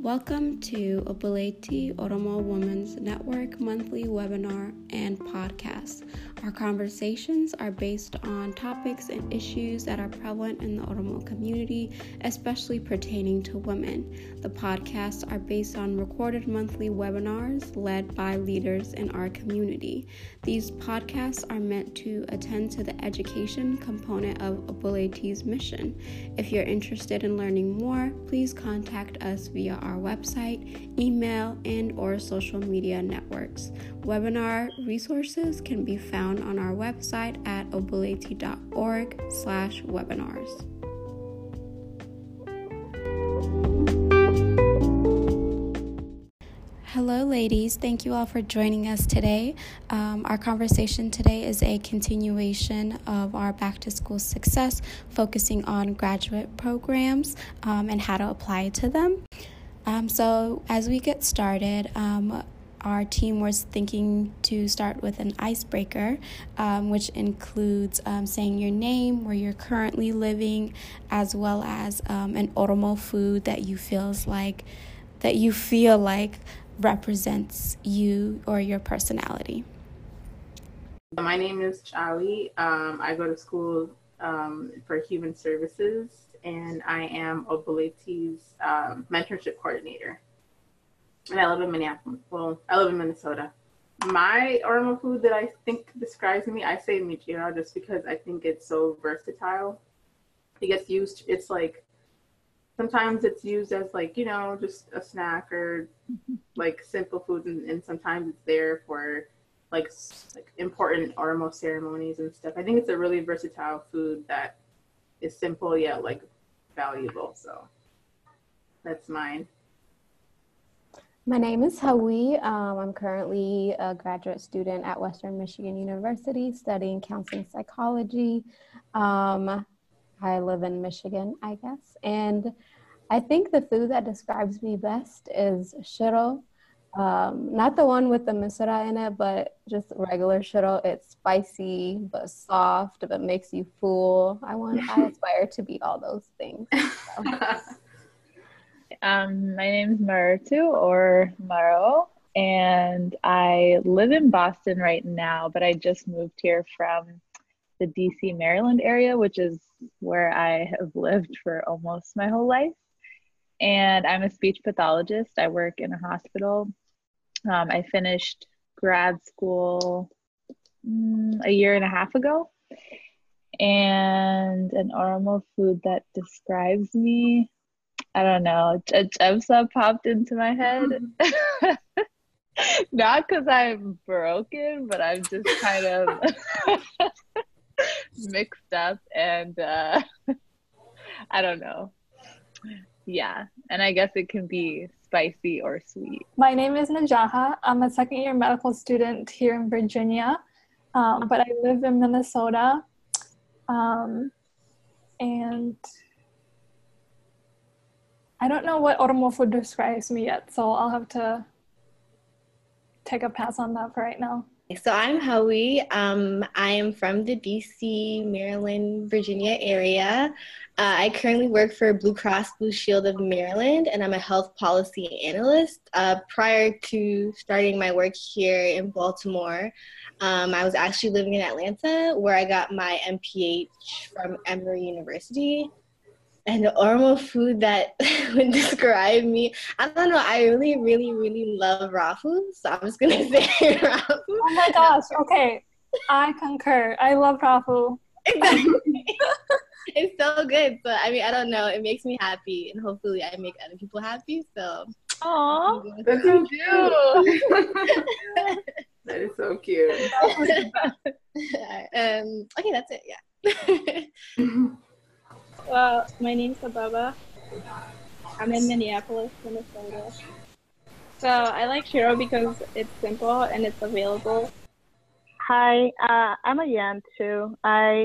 Welcome to Oboleti Oromo Women's Network monthly webinar and podcast. Our conversations are based on topics and issues that are prevalent in the Oromo community, especially pertaining to women. The podcasts are based on recorded monthly webinars led by leaders in our community. These podcasts are meant to attend to the education component of Oboleti's mission. If you're interested in learning more, please contact us via our website, email, and or social media networks. Webinar resources can be found on our website at oboleti.org/webinars. Hello, ladies. Thank you all for joining us today. Our conversation today is a continuation of our Back to School Success, focusing on graduate programs and how to apply to them. So as we get started, our team was thinking to start with an icebreaker, which includes saying your name, where you're currently living, as well as an Oromo food that you feel like represents you or your personality. My name is Chawi. I go to school for human services, and I am Oboleti's mentorship coordinator. And I live in Minneapolis. Well, I live in Minnesota. My Oromo food that I think describes me, I say mijira just because I think it's so versatile. It gets used, it's like, sometimes it's used as like, just a snack or like simple food, and sometimes it's there for like important Oromo ceremonies and stuff. I think it's a really versatile food that is simple yet like valuable. So that's mine. My name is Hawi. I'm currently a graduate student at Western Michigan University studying counseling psychology. I live in Michigan, I guess. And I think the food that describes me best is shiro. Not the one with the misura in it, but just regular shiro. It's spicy, but soft, but makes you full. I aspire to be all those things. So. My name is Marutu, or Maro, and I live in Boston right now, but I just moved here from the DC, Maryland area, which is where I have lived for almost my whole life. And I'm a speech pathologist. I work in a hospital. I finished grad school a year and a half ago. And an Oromo food that describes me, I don't know, Chebsa popped into my head. Not because I'm broken, but I'm just kind of mixed up, and I don't know. Yeah, and I guess it can be spicy or sweet. My name is Najaha. I'm a second-year medical student here in Virginia, but I live in Minnesota, and I don't know what Oromo food describes me yet, so I'll have to take a pass on that for right now. So I'm Hawi. I am from the DC, Maryland, Virginia area. I currently work for Blue Cross Blue Shield of Maryland, and I'm a health policy analyst. Prior to starting my work here in Baltimore, I was actually living in Atlanta, where I got my MPH from Emory University. And the Oromo food that would describe me, I don't know, I really, really, really love raw food, so I'm just gonna say raw food. Oh my gosh, okay, I concur. I love raw food. Exactly. It's so good, so I mean, I don't know, it makes me happy, and hopefully I make other people happy, so. Aw, that's so cute. That is so cute. Okay, that's it, yeah. Well, my name's Ababa. I'm in Minneapolis, Minnesota. So I like shiro because it's simple and it's available. Hi, I'm a Yan too.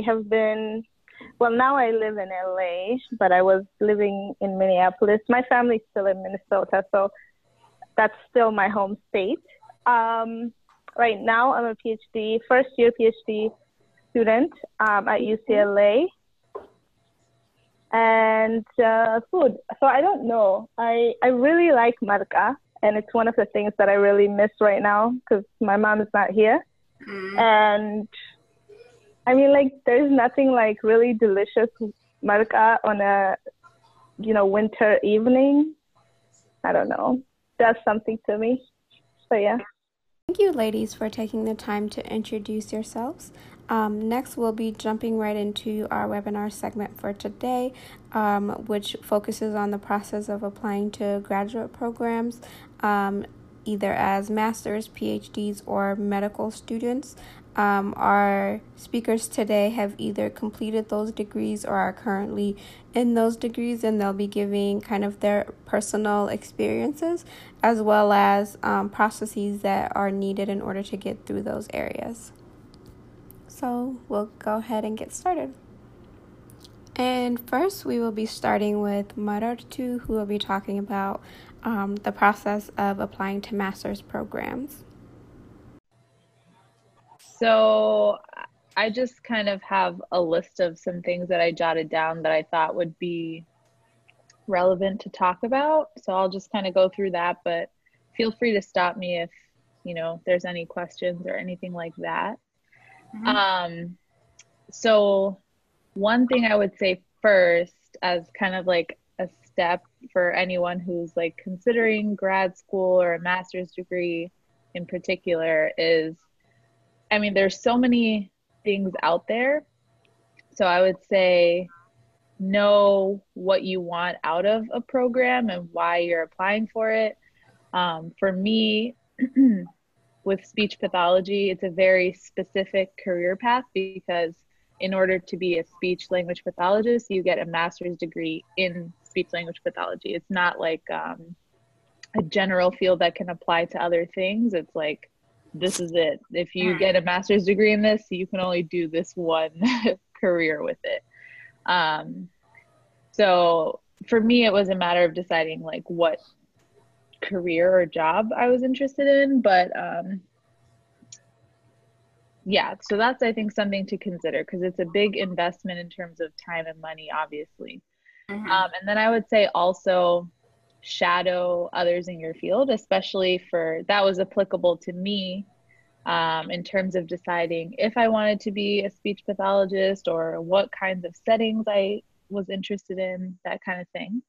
Now I live in LA, but I was living in Minneapolis. My family's still in Minnesota, so that's still my home state. Right now I'm a first year PhD student at UCLA. and food. So I don't know. I really like marca, and it's one of the things that I really miss right now because my mom is not here. And I mean, like, there's nothing like really delicious marca on a, winter evening. I don't know. That's something to me. So yeah. Thank you, ladies, for taking the time to introduce yourselves. Next, we'll be jumping right into our webinar segment for today, which focuses on the process of applying to graduate programs, either as master's, PhDs, or medical students. Our speakers today have either completed those degrees or are currently in those degrees, and they'll be giving kind of their personal experiences as well as processes that are needed in order to get through those areas. So we'll go ahead and get started. And first, we will be starting with Marartu, who will be talking about the process of applying to master's programs. So I just kind of have a list of some things that I jotted down that I thought would be relevant to talk about. So I'll just kind of go through that, but feel free to stop me if, there's any questions or anything like that. So one thing I would say first, as kind of like a step for anyone who's like considering grad school or a master's degree in particular, is, there's so many things out there. So I would say know what you want out of a program and why you're applying for it. For me, with speech pathology, it's a very specific career path because in order to be a speech language pathologist, you get a master's degree in speech language pathology. It's not like a general field that can apply to other things. It's like, this is it. If you get a master's degree in this, you can only do this one career with it. So for me, it was a matter of deciding like what career or job I was interested in. But yeah, so that's, I think, something to consider because it's a big investment in terms of time and money, obviously. And then I would say also shadow others in your field, especially that was applicable to me in terms of deciding if I wanted to be a speech pathologist or what kinds of settings I was interested in, that kind of thing.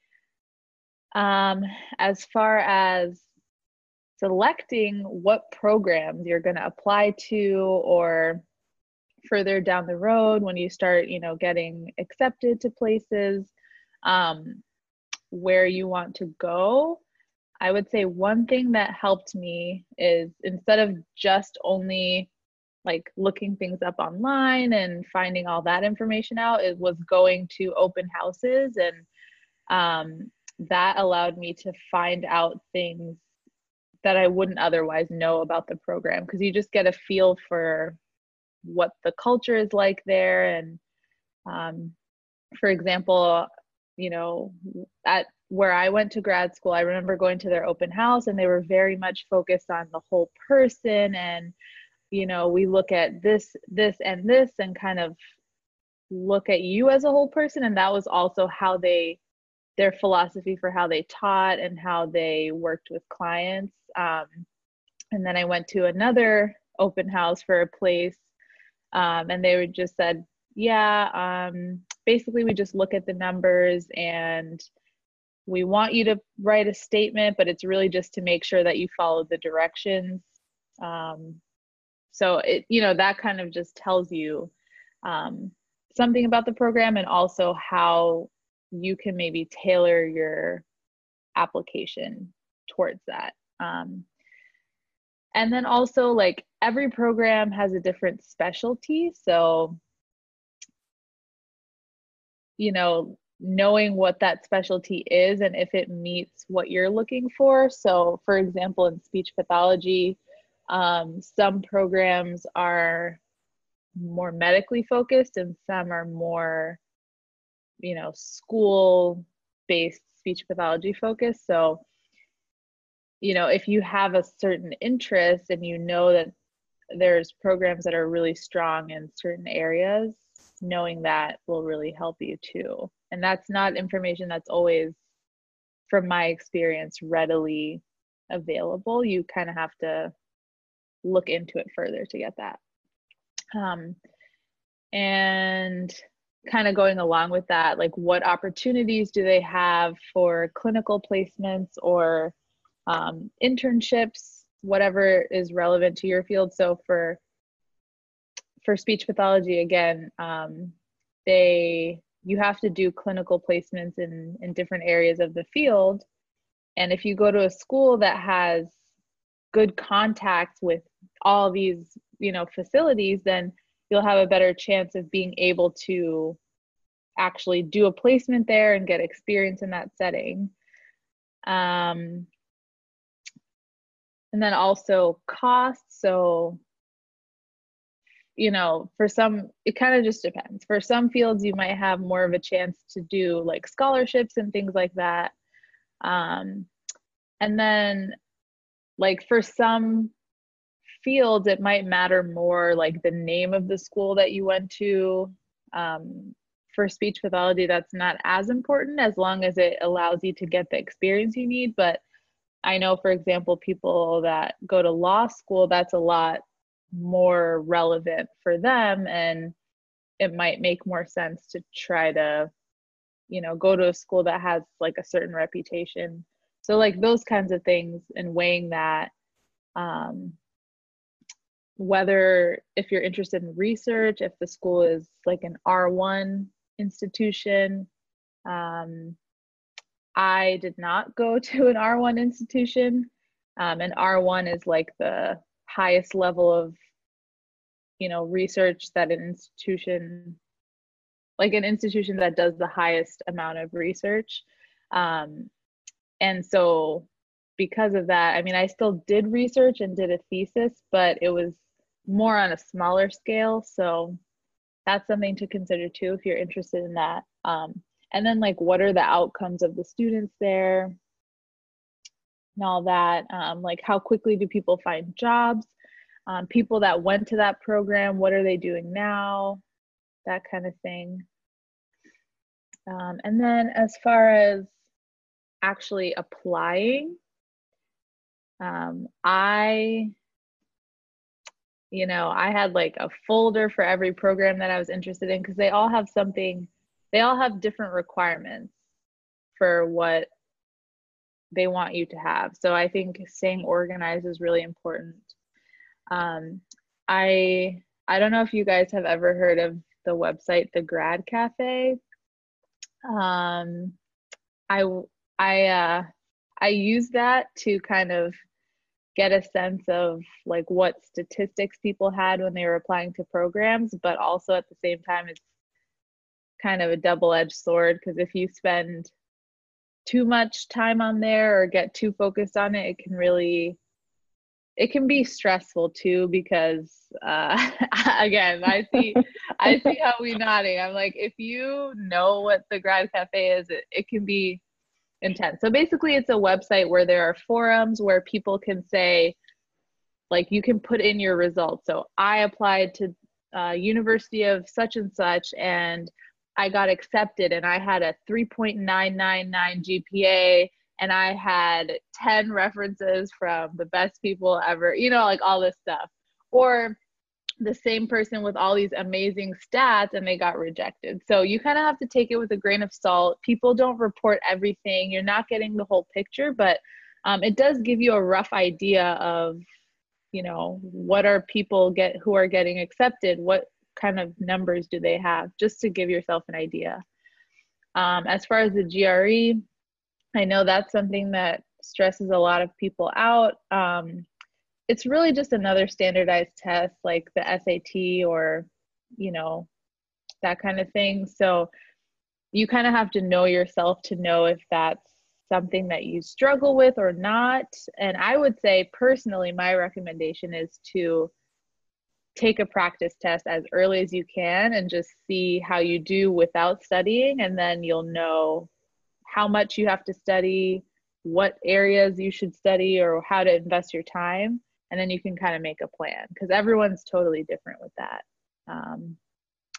As far as selecting what programs you're going to apply to, or further down the road when you start, getting accepted to places, where you want to go, I would say one thing that helped me is, instead of just only like looking things up online and finding all that information out, it was going to open houses, and that allowed me to find out things that I wouldn't otherwise know about the program, because you just get a feel for what the culture is like there. And for example, at where I went to grad school, I remember going to their open house and they were very much focused on the whole person. And, we look at this, and this, and kind of look at you as a whole person. And that was also how their philosophy for how they taught and how they worked with clients. And then I went to another open house for a place, and they would just said, basically we just look at the numbers and we want you to write a statement, but it's really just to make sure that you follow the directions. So it, that kind of just tells you something about the program, and also how you can maybe tailor your application towards that. And then also, like, every program has a different specialty. So, knowing what that specialty is and if it meets what you're looking for. So, for example, in speech pathology, some programs are more medically focused and some are more, school-based speech pathology focused. So, if you have a certain interest and that there's programs that are really strong in certain areas, knowing that will really help you too. And that's not information that's always, from my experience, readily available. You kind of have to look into it further to get that. And kind of going along with that, like what opportunities do they have for clinical placements or internships, whatever is relevant to your field. So for speech pathology, again, you have to do clinical placements in different areas of the field. And if you go to a school that has good contacts with all these, facilities, then you'll have a better chance of being able to actually do a placement there and get experience in that setting. And then also costs. So, for some, it kind of just depends. For some fields, you might have more of a chance to do like scholarships and things like that. And then like for some fields, it might matter more like the name of the school that you went to. For speech pathology, that's not as important as long as it allows you to get the experience you need. But I know, for example, people that go to law school, that's a lot more relevant for them, and it might make more sense to try to, go to a school that has like a certain reputation. So like those kinds of things, and weighing that, whether if you're interested in research, if the school is like an R1 institution. I did not go to an R1 institution. And R1 is like the highest level of, research that an institution that does the highest amount of research. And so because of that, I mean, I still did research and did a thesis, but it was more on a smaller scale. So that's something to consider too, if you're interested in that. And then like, what are the outcomes of the students there and all that? Like how quickly do people find jobs? People that went to that program, what are they doing now? That kind of thing. And then as far as actually applying, I had like a folder for every program that I was interested in, because they all have different requirements for what they want you to have. So I think staying organized is really important. I don't know if you guys have ever heard of the website, the Grad Cafe. I use that to kind of get a sense of like what statistics people had when they were applying to programs, but also at the same time, it's kind of a double-edged sword, because if you spend too much time on there or get too focused on it, it can be stressful too, because again, I see how we nodding. I'm like, if you know what the Grad Cafe is, it can be intense. So basically it's a website where there are forums where people can say, like, you can put in your results. So I applied to University of such and such, and I got accepted, and I had a 3.999 GPA, and I had 10 references from the best people ever, like all this stuff. Or the same person with all these amazing stats and they got rejected. So you kind of have to take it with a grain of salt. People don't report everything. You're not getting the whole picture, but it does give you a rough idea of, what are people who are getting accepted? What kind of numbers do they have, just to give yourself an idea. As far as the GRE, I know that's something that stresses a lot of people out. It's really just another standardized test like the SAT or, that kind of thing. So you kind of have to know yourself to know if that's something that you struggle with or not. And I would say personally, my recommendation is to take a practice test as early as you can and just see how you do without studying. And then you'll know how much you have to study, what areas you should study, or how to invest your time. And then you can kind of make a plan, because everyone's totally different with that.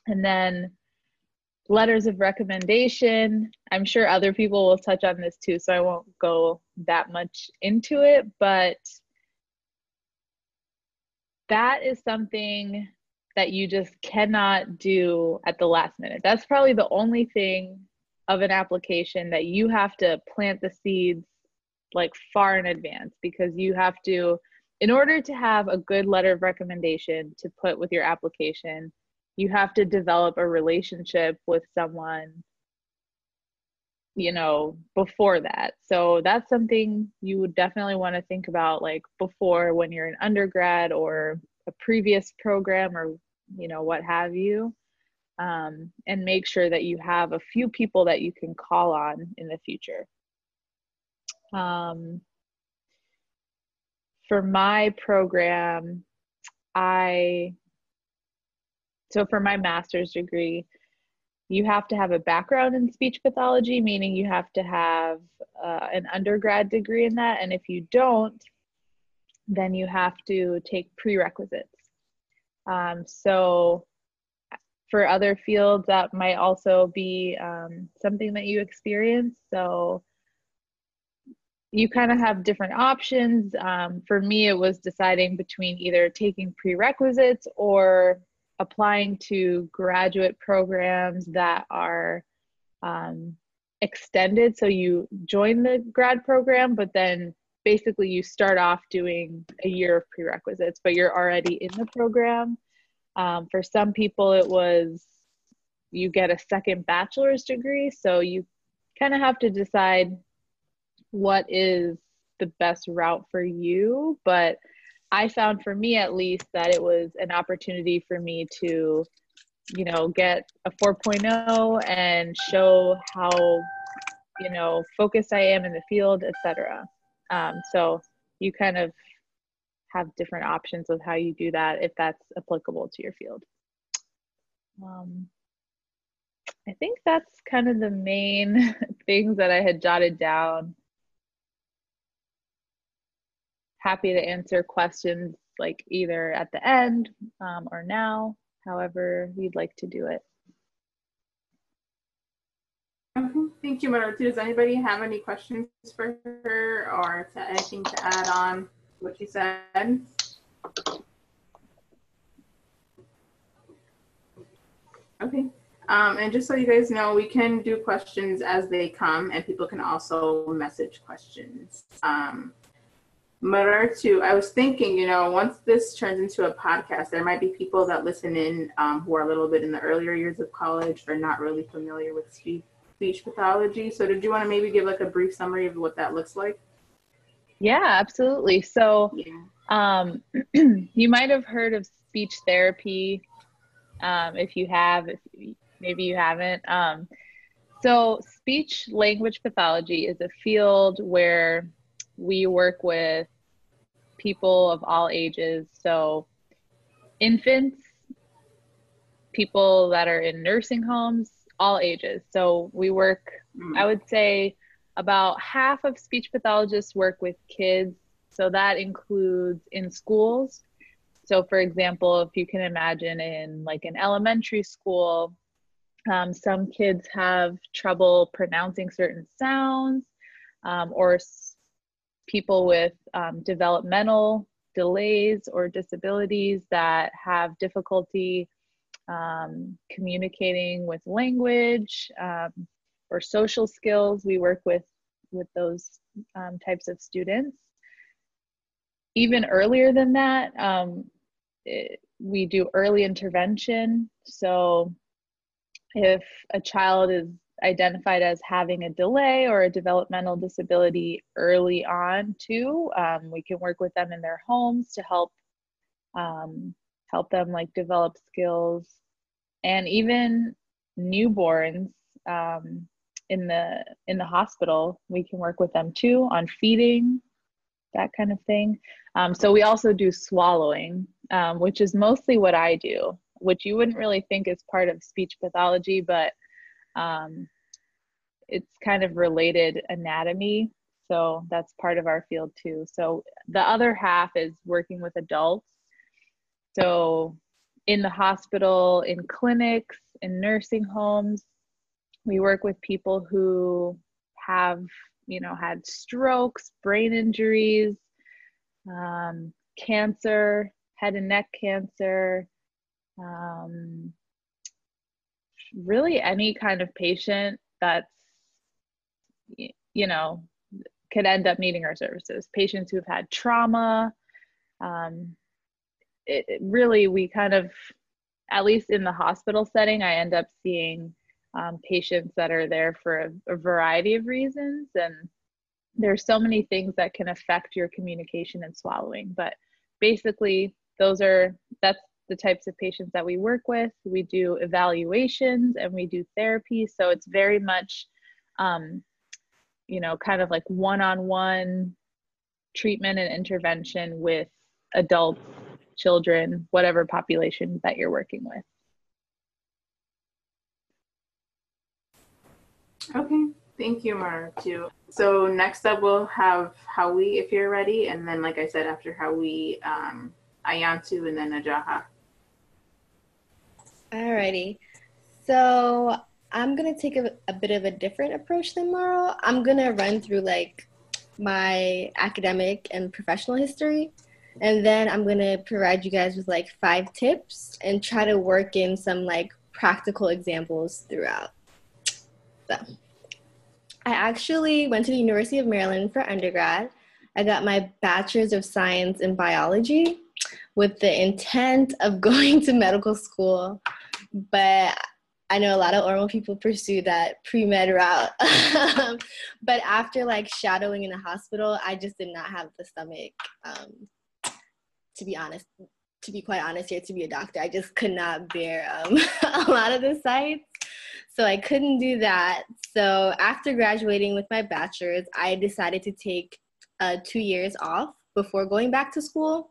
And then letters of recommendation. I'm sure other people will touch on this too, so I won't go that much into it, but that is something that you just cannot do at the last minute. That's probably the only thing of an application that you have to plant the seeds like far in advance, because you have to, in order to have a good letter of recommendation to put with your application, you have to develop a relationship with someone, you know, before that. So that's something you would definitely want to think about, like before, when you're an undergrad or a previous program or, you know, what have you, and make sure that you have a few people that you can call on in the future. For my program, so for my master's degree, you have to have a background in speech pathology, meaning you have to have an undergrad degree in that. And if you don't, then you have to take prerequisites. So for other fields, that might also be something that you experience. So you kind of have different options. For me, it was deciding between either taking prerequisites or applying to graduate programs that are extended. So you join the grad program, but then basically you start off doing a year of prerequisites, but you're already in the program. For some people, it was you get a second bachelor's degree. So you kind of have to decide what is the best route for you. But I found, for me at least, that it was an opportunity for me to, you know, get a 4.0 and show how, you know, focused I am in the field, etc. So you kind of have different options of how you do that if that's applicable to your field. I think that's kind of the main things that I had jotted down. Happy to answer questions like either at the end or now, however you'd like to do it. Thank you, Maruti. Does anybody have any questions for her or anything to add on what she said? Okay. And just so you guys know, we can do questions as they come, and people can also message questions. Marartu, I was thinking, you know, once this turns into a podcast, there might be people that listen in who are a little bit in the earlier years of college or not really familiar with speech pathology. So did you want to maybe give like a brief summary of what that looks like? Yeah, absolutely. So you might have heard of speech therapy. If you have, maybe you haven't. So speech language pathology is a field where we work with people of all ages. So infants, people that are in nursing homes, all ages. So we work, I would say about half of speech pathologists work with kids. So that includes in schools. So for example, if you can imagine in like an elementary school, some kids have trouble pronouncing certain sounds, or people with developmental delays or disabilities that have difficulty communicating with language or social skills. We work with those types of students. Even earlier than that, we do early intervention. So if a child is identified as having a delay or a developmental disability early on too, we can work with them in their homes to help them like develop skills. And even newborns in the hospital, we can work with them too on feeding, that kind of thing. So we also do swallowing, which is mostly what I do, which you wouldn't really think is part of speech pathology, but it's kind of related anatomy. So that's part of our field too. So the other half is working with adults. So in the hospital, in clinics, in nursing homes. We work with people who have, had strokes, brain injuries, cancer, head and neck cancer, really any kind of patient that's, could end up needing our services. Patients who've had trauma. Really, we kind of, at least in the hospital setting, I end up seeing patients that are there for a variety of reasons. And there's so many things that can affect your communication and swallowing. But basically, that's the types of patients that we work with. We do evaluations and we do therapy. So it's very much, kind of like one-on-one treatment and intervention with adults, children, whatever population that you're working with. Okay, thank you, Mara, too. So next up, we'll have Hawi, if you're ready. And then, like I said, after Hawi, Ayantu, and then Najaha. Alrighty. So I'm going to take a bit of a different approach than Maro. I'm going to run through like my academic and professional history. And then I'm going to provide you guys with like 5 tips and try to work in some like practical examples throughout. So I actually went to the University of Maryland for undergrad. I got my bachelor's of science in biology with the intent of going to medical school, but I know a lot of Oromo people pursue that pre-med route. But after like shadowing in a hospital, I just did not have the stomach, to be quite honest here, to be a doctor. I just could not bear a lot of the sites. So I couldn't do that. So after graduating with my bachelor's, I decided to take 2 years off before going back to school.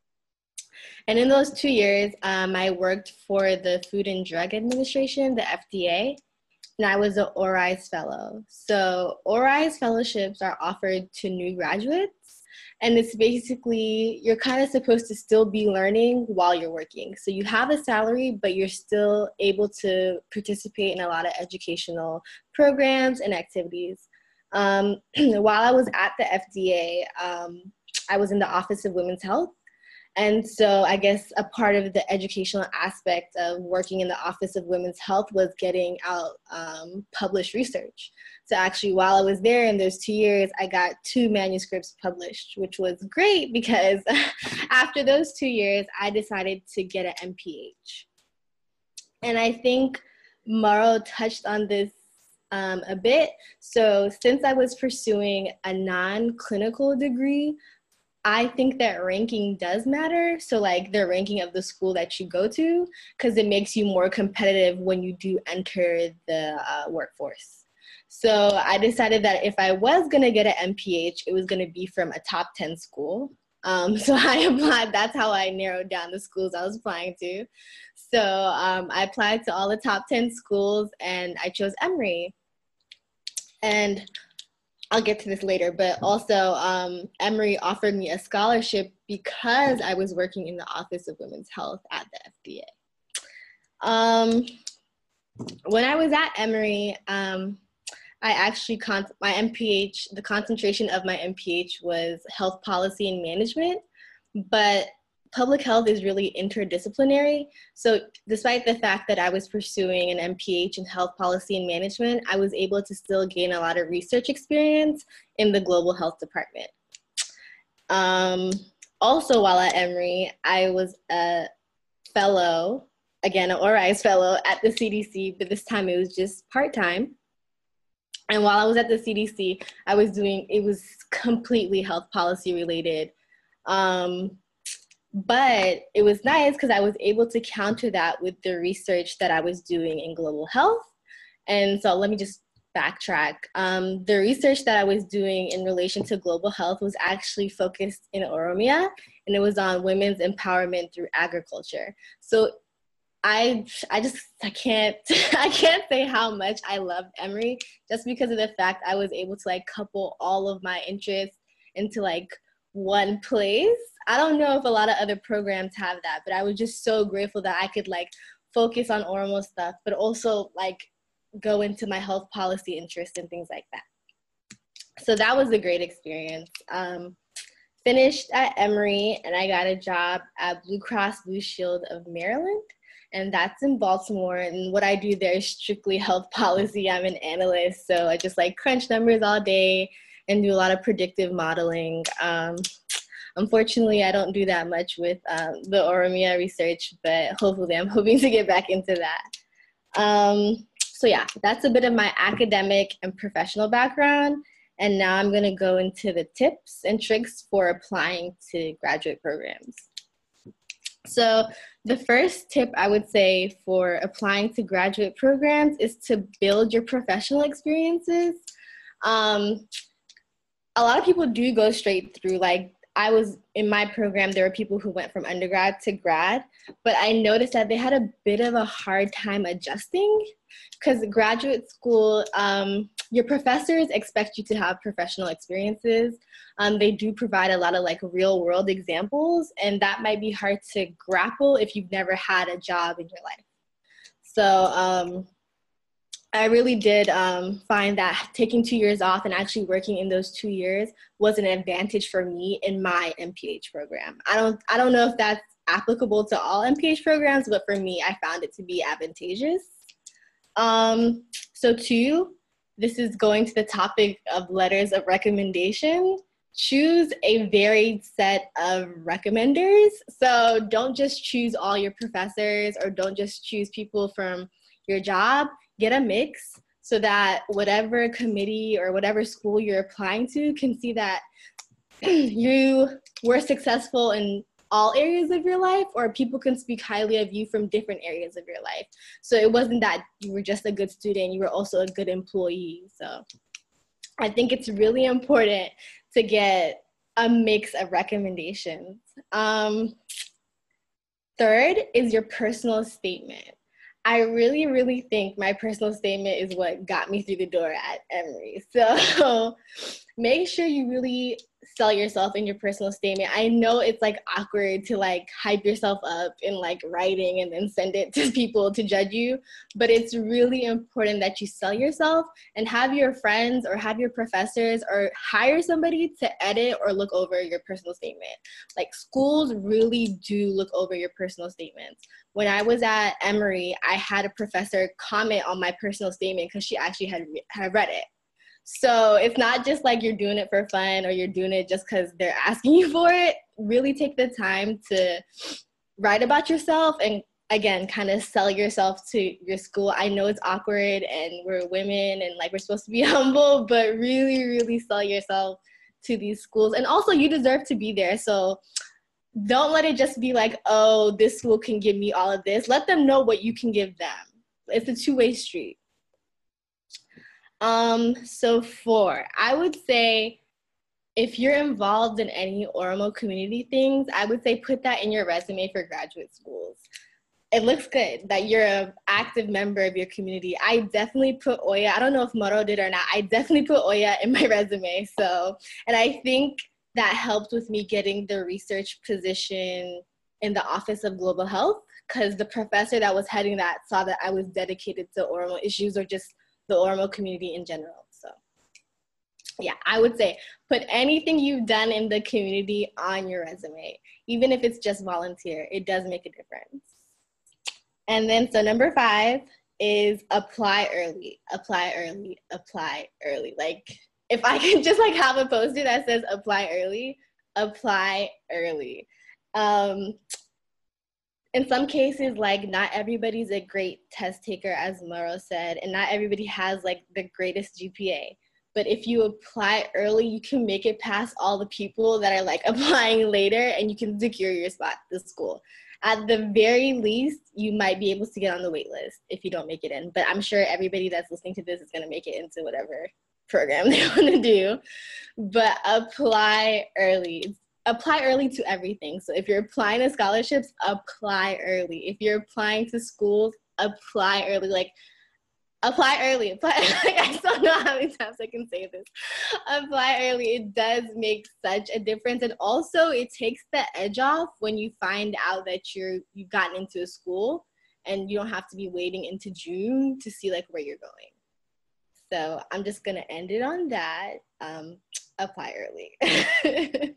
And in those 2 years, I worked for the Food and Drug Administration, the FDA, and I was an ORISE fellow. So ORISE fellowships are offered to new graduates. And it's basically, you're kind of supposed to still be learning while you're working. So you have a salary, but you're still able to participate in a lot of educational programs and activities. While I was at the FDA, I was in the Office of Women's Health. And so I guess a part of the educational aspect of working in the Office of Women's Health was getting out published research. So actually, while I was there in those 2 years, I got 2 manuscripts published, which was great because after those 2 years, I decided to get an MPH. And I think Maro touched on this a bit. So since I was pursuing a non-clinical degree, I think that ranking does matter. So like the ranking of the school that you go to, because it makes you more competitive when you do enter the workforce. So I decided that if I was going to get an MPH, it was going to be from a top 10 school. So I applied. That's how I narrowed down the schools I was applying to. So I applied to all the top 10 schools and I chose Emory. And I'll get to this later, but also Emory offered me a scholarship because I was working in the Office of Women's Health at the FDA. When I was at Emory, I actually, my MPH, the concentration of my MPH was health policy and management, but public health is really interdisciplinary. So despite the fact that I was pursuing an MPH in health policy and management, I was able to still gain a lot of research experience in the global health department. Also, while at Emory, I was a fellow, again, an ORISE fellow at the CDC, but this time it was just part-time. And while I was at the CDC, it was completely health policy related. But it was nice because I was able to counter that with the research that I was doing in global health. And so let me just backtrack. The research that I was doing in relation to global health was actually focused in Oromia, and it was on women's empowerment through agriculture. So I can't say how much I loved Emory just because of the fact I was able to like couple all of my interests into like one place. I don't know if a lot of other programs have that, but I was just so grateful that I could like focus on Oromo stuff, but also like go into my health policy interest and things like that. So that was a great experience. Finished at Emory, and I got a job at Blue Cross Blue Shield of Maryland, and that's in Baltimore. And what I do there is strictly health policy. I'm an analyst, so I just like crunch numbers all day and do a lot of predictive modeling. Unfortunately, I don't do that much with the Oromia research, but hopefully I'm hoping to get back into that. So yeah, that's a bit of my academic and professional background. And now I'm gonna go into the tips and tricks for applying to graduate programs. So the first tip I would say for applying to graduate programs is to build your professional experiences. A lot of people do go straight through, like I was in my program, there were people who went from undergrad to grad, but I noticed that they had a bit of a hard time adjusting because graduate school, your professors expect you to have professional experiences. They do provide a lot of like real world examples, and that might be hard to grapple if you've never had a job in your life. So I really did find that taking 2 years off and actually working in those 2 years was an advantage for me in my MPH program. I don't know if that's applicable to all MPH programs, but for me, I found it to be advantageous. So 2, this is going to the topic of letters of recommendation. Choose a varied set of recommenders. So don't just choose all your professors or don't just choose people from your job. Get a mix so that whatever committee or whatever school you're applying to can see that you were successful in all areas of your life, or people can speak highly of you from different areas of your life. So it wasn't that you were just a good student, you were also a good employee. So I think it's really important to get a mix of recommendations. Third is your personal statement. I really, really think my personal statement is what got me through the door at Emory. So make sure you really sell yourself in your personal statement. I know it's like awkward to like hype yourself up in like writing and then send it to people to judge you, but it's really important that you sell yourself and have your friends or have your professors or hire somebody to edit or look over your personal statement. Like schools really do look over your personal statements. When I was at Emory, I had a professor comment on my personal statement because she actually had read it. So it's not just like you're doing it for fun or you're doing it just because they're asking you for it. Really take the time to write about yourself and, again, kind of sell yourself to your school. I know it's awkward and we're women and like we're supposed to be humble, but really, really sell yourself to these schools. And also you deserve to be there. So don't let it just be like, oh, this school can give me all of this. Let them know what you can give them. It's a two-way street. So 4, I would say if you're involved in any Oromo community things, I would say put that in your resume for graduate schools. It looks good that you're an active member of your community. I definitely put Oya. I don't know if Moro did or not. I definitely put Oya in my resume. So, and I think that helped with me getting the research position in the Office of Global Health because the professor that was heading that saw that I was dedicated to Oromo issues or just the Oromo community in general. So yeah, I would say put anything you've done in the community on your resume, even if it's just volunteer, it does make a difference. And then, so number 5 is apply early, apply early, apply early. Like if I can just like have a poster that says apply early, apply early. In some cases, like not everybody's a great test taker, as Maro said, and not everybody has like the greatest GPA. But if you apply early, you can make it past all the people that are like applying later and you can secure your spot at the school. At the very least, you might be able to get on the wait list if you don't make it in. But I'm sure everybody that's listening to this is gonna make it into whatever program they wanna do. But apply early. Apply early to everything. So if you're applying to scholarships, apply early. If you're applying to schools, apply early. Like Apply early. Apply. Like, I don't know how many times I can say this. Apply early. It does make such a difference, and also it takes the edge off when you find out that you've gotten into a school, and you don't have to be waiting into June to see like where you're going. So I'm just gonna end it on that. Apply early.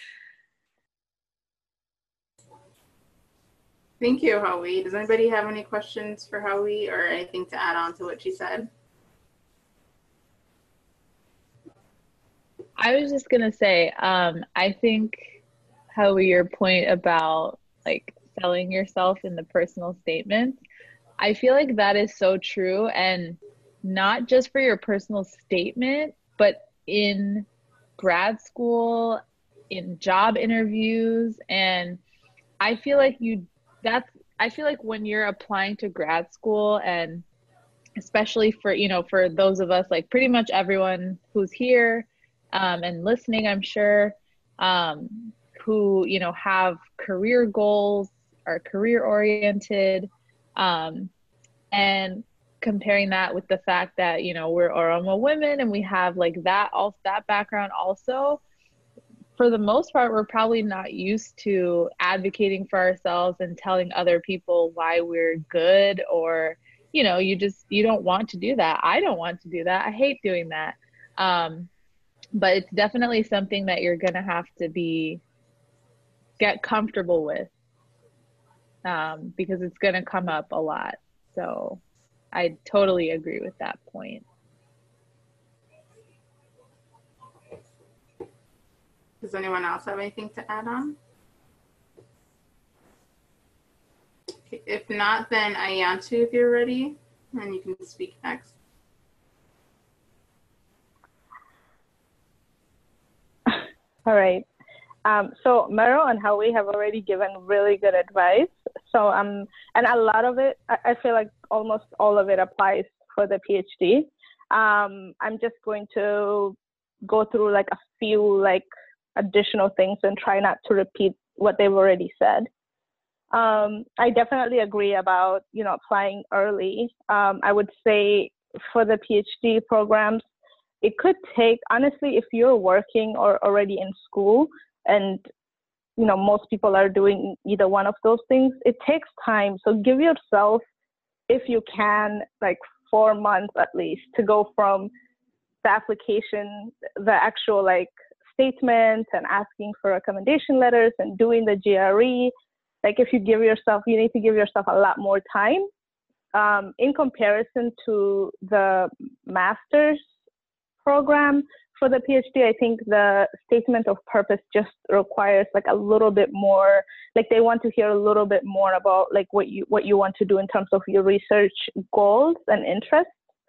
Thank you, Hawi. Does anybody have any questions for Hawi or anything to add on to what she said? I was just gonna say, I think, Hawi, your point about like selling yourself in the personal statement, I feel like that is so true, and not just for your personal statement, but in grad school, in job interviews. And I feel like when you're applying to grad school, and especially for, for those of us, like pretty much everyone who's here and listening, I'm sure, who, have career goals, are career oriented, and comparing that with the fact that, we're Oromo women and we have like that background also, for the most part, we're probably not used to advocating for ourselves and telling other people why we're good, or, you don't want to do that. I don't want to do that. I hate doing that. But it's definitely something that you're going to have to get comfortable with, because it's going to come up a lot. So I totally agree with that point. Does anyone else have anything to add on? Okay, if not, then Ayantu, if you're ready, and you can speak next. All right. So Mero and Hawi have already given really good advice. So and a lot of it, I feel like almost all of it applies for the PhD. I'm just going to go through like a few like additional things and try not to repeat what they've already said. I definitely agree about, applying early. I would say for the PhD programs, it could take, honestly, if you're working or already in school, and most people are doing either one of those things, it takes time. So give yourself, if you can, like 4 months at least to go from the application, the actual like statement and asking for recommendation letters and doing the GRE. Like if you need to give yourself a lot more time. In comparison to the master's program, for the PhD, I think the statement of purpose just requires like a little bit more, like they want to hear a little bit more about like what you want to do in terms of your research goals and interests.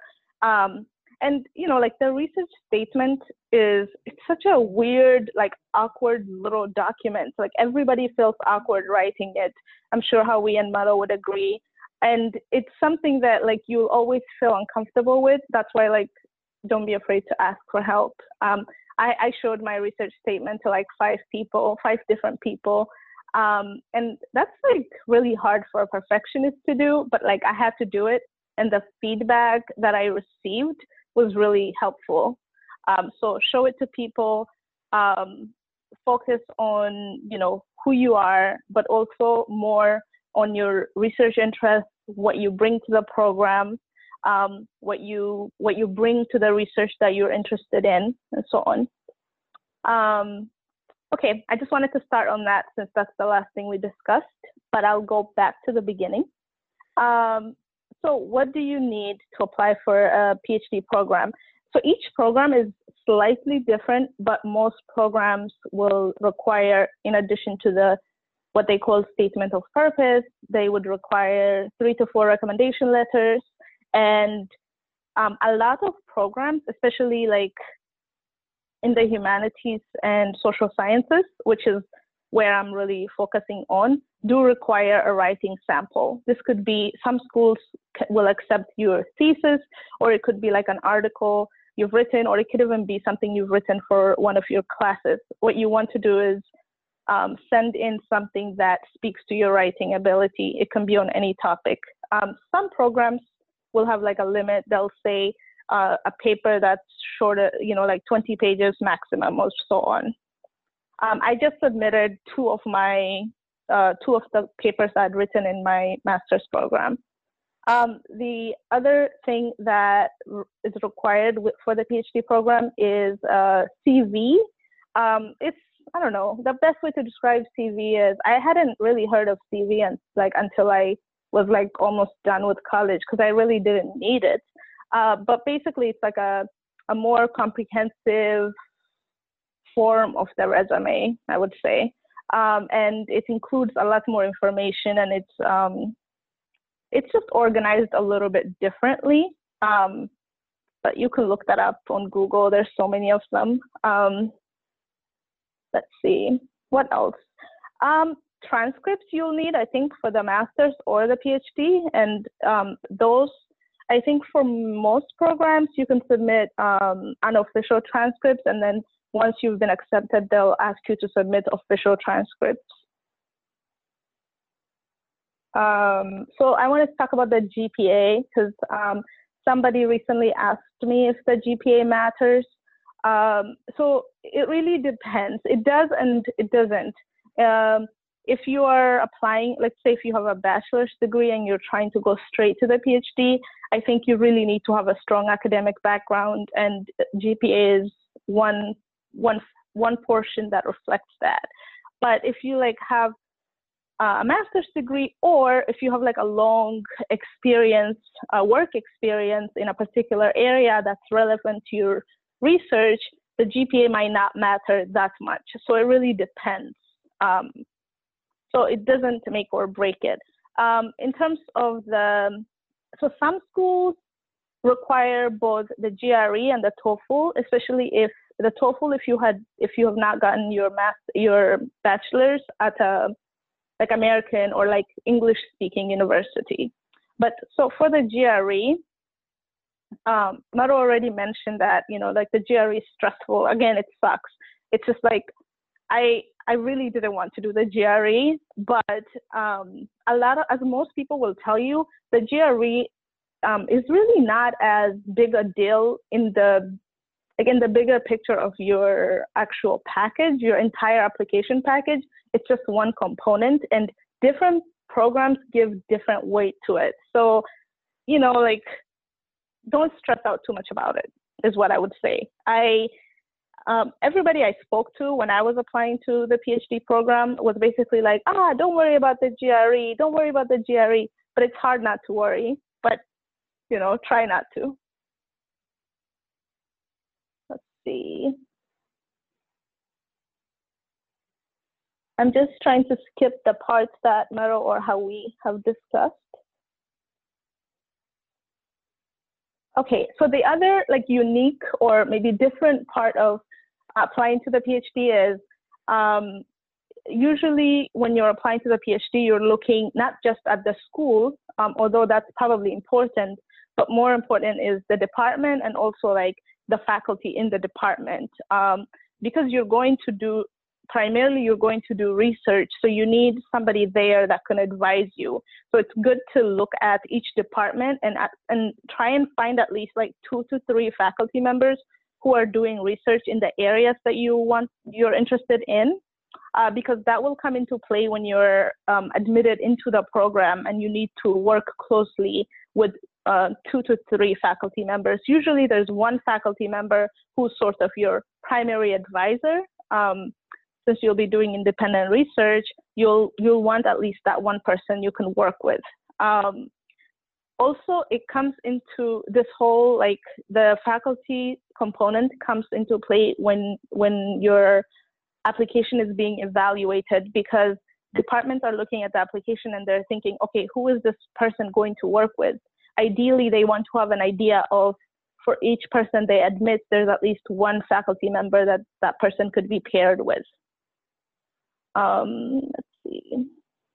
And like the research statement it's such a weird, like awkward little document. Like everybody feels awkward writing it. I'm sure Hawi and Maro would agree. And it's something that like you'll always feel uncomfortable with. That's why like don't be afraid to ask for help. I showed my research statement to like 5 different people. And that's like really hard for a perfectionist to do, but like I had to do it. And the feedback that I received was really helpful. So show it to people, focus on, who you are, but also more on your research interests, what you bring to the program, what you bring to the research that you're interested in, and so on. Okay, I just wanted to start on that since that's the last thing we discussed, but I'll go back to the beginning. So what do you need to apply for a PhD program? So each program is slightly different, but most programs will require, in addition to what they call statement of purpose, they would require 3 to 4 recommendation letters. And a lot of programs, especially like in the humanities and social sciences, which is where I'm really focusing on, do require a writing sample. This could be, some schools will accept your thesis, or it could be like an article you've written, or it could even be something you've written for one of your classes. What you want to do is send in something that speaks to your writing ability. It can be on any topic. Some programs will have like a limit. They'll say a paper that's shorter, like 20 pages maximum or so on. I just submitted two of the papers I'd written in my master's program. The other thing that is required for the PhD program is CV. I don't know, the best way to describe CV is, I hadn't really heard of CV until I was like almost done with college, because I really didn't need it. But basically it's like a more comprehensive form of the resume, I would say. And it includes a lot more information, and it's just organized a little bit differently. But you can look that up on Google. There's so many of them. Let's see, what else? Transcripts you'll need, I think, for the master's or the PhD. And those, I think for most programs, you can submit unofficial transcripts. And then once you've been accepted, they'll ask you to submit official transcripts. So I want to talk about the GPA, because somebody recently asked me if the GPA matters. So it really depends. It does and it doesn't. If you are applying, let's say if you have a bachelor's degree and you're trying to go straight to the PhD, I think you really need to have a strong academic background, and GPA is one portion that reflects that. But if you have a master's degree, or if you have a long experience, work experience in a particular area that's relevant to your research, the GPA might not matter that much. So it really depends. So it doesn't make or break it. In terms of so some schools require both the GRE and the TOEFL, especially if the TOEFL, if you have not gotten your bachelor's at a American or English speaking university. But so for the GRE, Maru already mentioned that, the GRE is stressful. Again, it sucks. It's just I really didn't want to do the GRE, but as most people will tell you, the GRE is really not as big a deal in the bigger picture of your actual package, your entire application package. It's just one component, and different programs give different weight to it. So, don't stress out too much about it, is what I would say. Everybody I spoke to when I was applying to the PhD program was basically don't worry about the GRE, don't worry about the GRE, but it's hard not to worry, but, try not to. Let's see. I'm just trying to skip the parts that Mero or Hawi have discussed. Okay, so the other unique or maybe different part of applying to the PhD is usually when you're applying to the PhD, you're looking not just at the school, although that's probably important, but more important is the department and also the faculty in the department, because primarily you're going to do research, so you need somebody there that can advise you. So it's good to look at each department and try and find at least 2 to 3 faculty members who are doing research in the areas that you're interested in, because that will come into play when you're admitted into the program and you need to work closely with 2 to 3 faculty members. Usually there's one faculty member who's sort of your primary advisor. Since you'll be doing independent research, you'll want at least that one person you can work with. Also, it comes into this whole, the faculty component comes into play when your application is being evaluated, because departments are looking at the application and they're thinking, okay, who is this person going to work with? Ideally, they want to have an idea of, for each person they admit, there's at least one faculty member that person could be paired with. Let's see.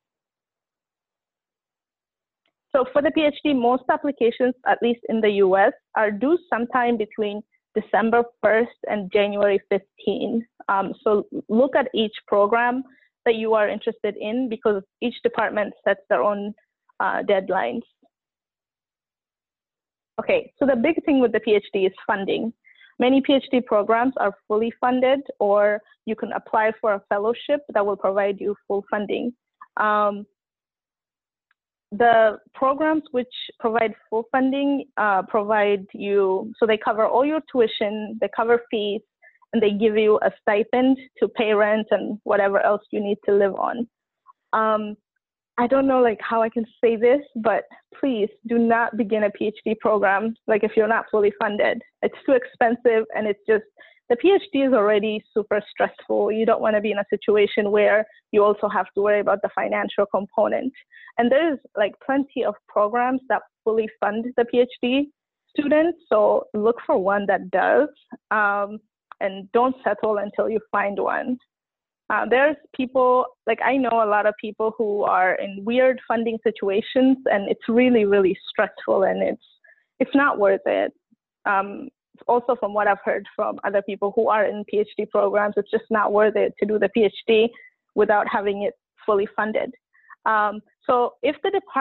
So for the PhD, most applications, at least in the US, are due sometime between December 1st and January 15th. So look at each program that you are interested in, because each department sets their own deadlines. Okay, so the big thing with the PhD is funding. Many PhD programs are fully funded, or you can apply for a fellowship that will provide you full funding. The programs which provide full funding provide you, so they cover all your tuition, they cover fees, and they give you a stipend to pay rent and whatever else you need to live on. I don't know like how I can say this, but please do not begin a PhD program like if you're not fully funded. It's too expensive, and it's just, the PhD is already super stressful. You don't want to be in a situation where you also have to worry about the financial component. And there's like plenty of programs that fully fund the PhD students. So look for one that does, and don't settle until you find one. There's people, like I know a lot of people who are in weird funding situations, and it's really, really stressful, and it's not worth it. Also from what I've heard from other people who are in PhD programs, it's just not worth it to do the PhD without having it fully funded. So if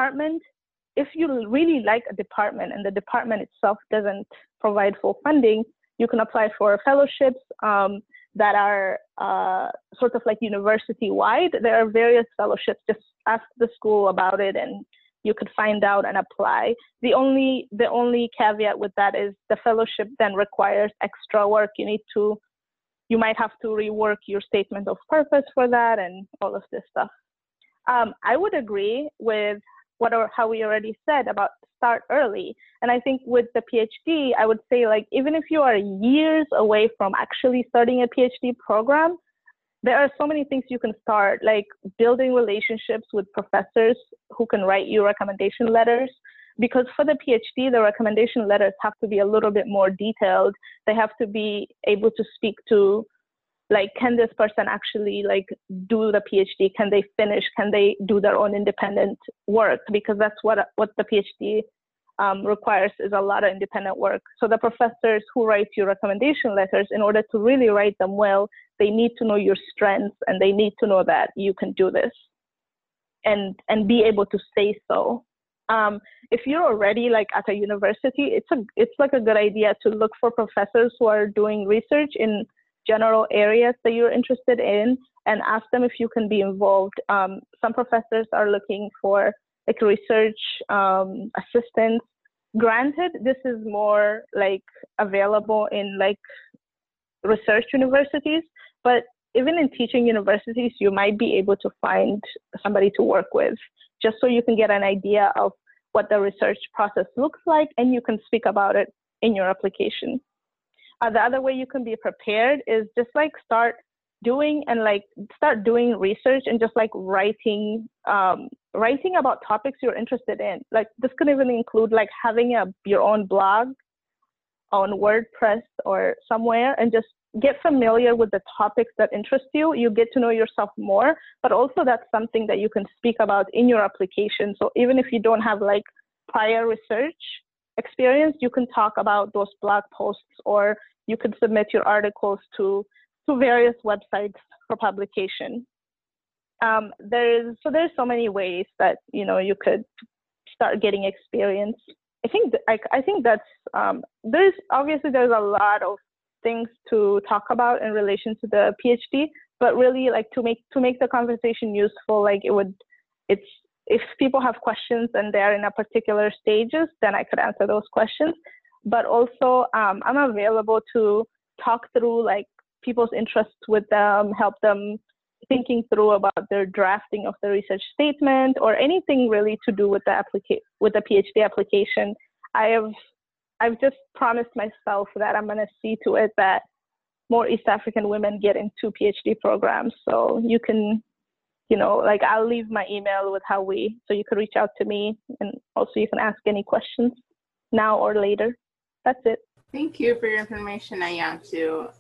you really like a department and the department itself doesn't provide full funding, you can apply for fellowships that are sort of like university-wide. There are various fellowships. Just ask the school about it, and you could find out and apply. The only caveat with that is the fellowship then requires extra work. You might have to rework your statement of purpose for that and all of this stuff. I would agree with how we already said about start early. And I think with the PhD, I would say like, even if you are years away from actually starting a PhD program, there are so many things you can start, like building relationships with professors who can write you recommendation letters. Because for the PhD, the recommendation letters have to be a little bit more detailed. They have to be able to speak to, like, can this person actually like do the PhD? Can they finish? Can they do their own independent work? Because that's what the PhD requires, is a lot of independent work. So the professors who write your recommendation letters, in order to really write them well, they need to know your strengths, and they need to know that you can do this and be able to say so. If you're already like at a university, it's like a good idea to look for professors who are doing research in general areas that you're interested in, and ask them if you can be involved. Some professors are looking for like research assistants. Granted, this is more like available in like research universities, but even in teaching universities, you might be able to find somebody to work with, just so you can get an idea of what the research process looks like, and you can speak about it in your application. The other way you can be prepared is just like start doing research and just like writing about topics you're interested in. Like this could even include like having your own blog on WordPress or somewhere, and just get familiar with the topics that interest you. You get to know yourself more, but also that's something that you can speak about in your application. So even if you don't have like prior research experience, you can talk about those blog posts, or you could submit your articles to various websites for publication. There's so many ways that you could start getting experience. I think that's there's a lot of things to talk about in relation to the PhD, but really like to make the conversation useful, like if people have questions and they're in a particular stages, then I could answer those questions. But also I'm available to talk through like people's interests with them, help them thinking through about their drafting of the research statement, or anything really to do with the PhD application. I've just promised myself that I'm going to see to it that more East African women get into PhD programs. So you can, like I'll leave my email with Hawi, so you could reach out to me, and also you can ask any questions now or later. That's it. Thank you for your information, Ayantu.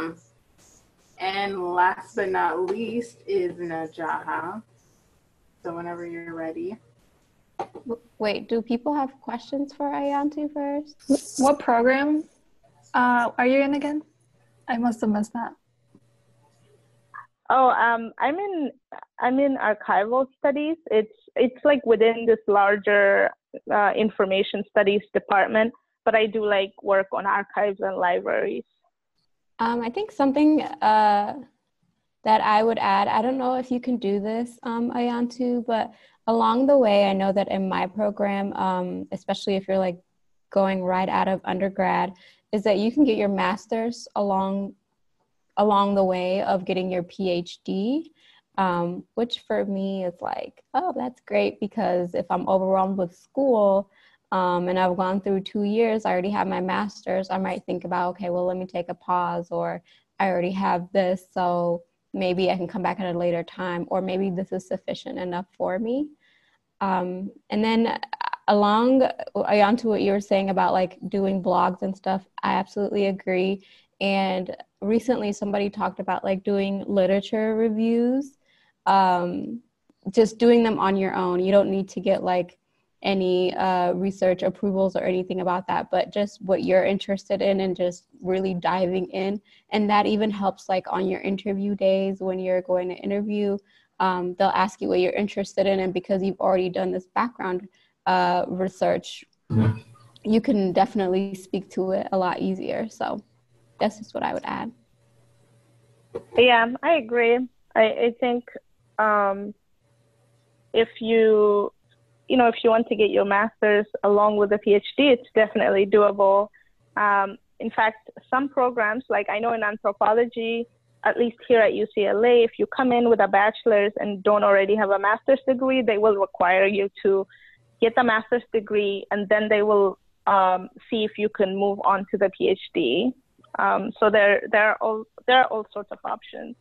And last but not least is Najaha. So whenever you're ready. Wait, do people have questions for Ayantu first? What program are you in again? I must have missed that. Oh, I'm in archival studies. It's like within this larger information studies department. but I do like work on archives and libraries. I think something that I would add, I don't know if you can do this, Ayantu, but along the way, I know that in my program, especially if you're like going right out of undergrad, is that you can get your master's along the way of getting your PhD, which for me is like, oh, that's great, because if I'm overwhelmed with school and I've gone through 2 years, I already have my master's, I might think about, okay, well, let me take a pause, or I already have this, so maybe I can come back at a later time, or maybe this is sufficient enough for me. And then along to what you were saying about like doing blogs and stuff, I absolutely agree. And recently somebody talked about like doing literature reviews, just doing them on your own. You don't need to get like any research approvals or anything about that, but just what you're interested in and just really diving in. And that even helps like on your interview days when you're going to interview, they'll ask you what you're interested in. And because you've already done this background research, you can definitely speak to it a lot easier. So that's just what I would add. Yeah, I agree. I think if you want to get your master's along with a PhD, it's definitely doable. In fact, some programs, like I know in anthropology, at least here at UCLA, if you come in with a bachelor's and don't already have a master's degree, they will require you to get the master's degree, and then they will see if you can move on to the PhD. So there are all sorts of options.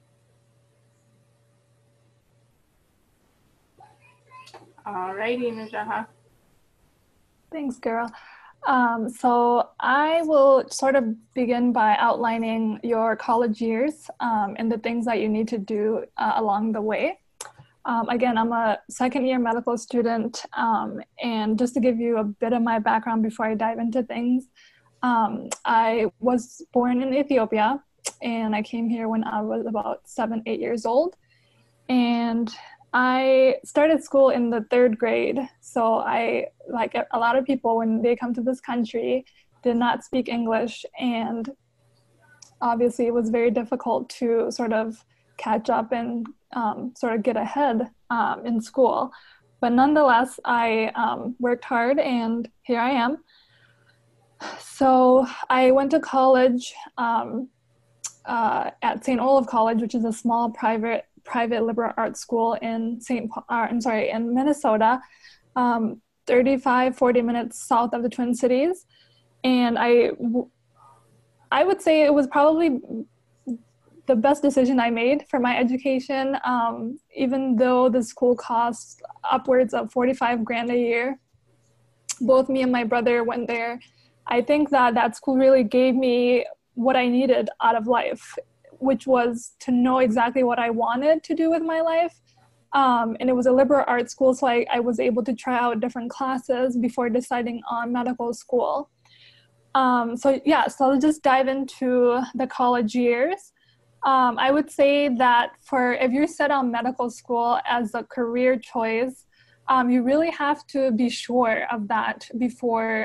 All righty, Nujaha. Thanks, girl. So I will sort of begin by outlining your college years and the things that you need to do along the way. Again, I'm a second-year medical student, and just to give you a bit of my background before I dive into things, I was born in Ethiopia, and I came here when I was about 7-8 years old, and I started school in the 3rd grade. So I, like a lot of people, when they come to this country, did not speak English, and obviously it was very difficult to sort of catch up and sort of get ahead in school. But nonetheless, I worked hard, and here I am. So I went to college at St. Olaf College, which is a small private liberal arts school in in Minnesota, 35-40 minutes south of the Twin Cities. And I would say it was probably the best decision I made for my education, even though the school costs upwards of $45,000 a year. Both me and my brother went there. I think that school really gave me what I needed out of life, which was to know exactly what I wanted to do with my life. And it was a liberal arts school, so I was able to try out different classes before deciding on medical school. So I'll just dive into the college years. I would say that if you're set on medical school as a career choice, you really have to be sure of that before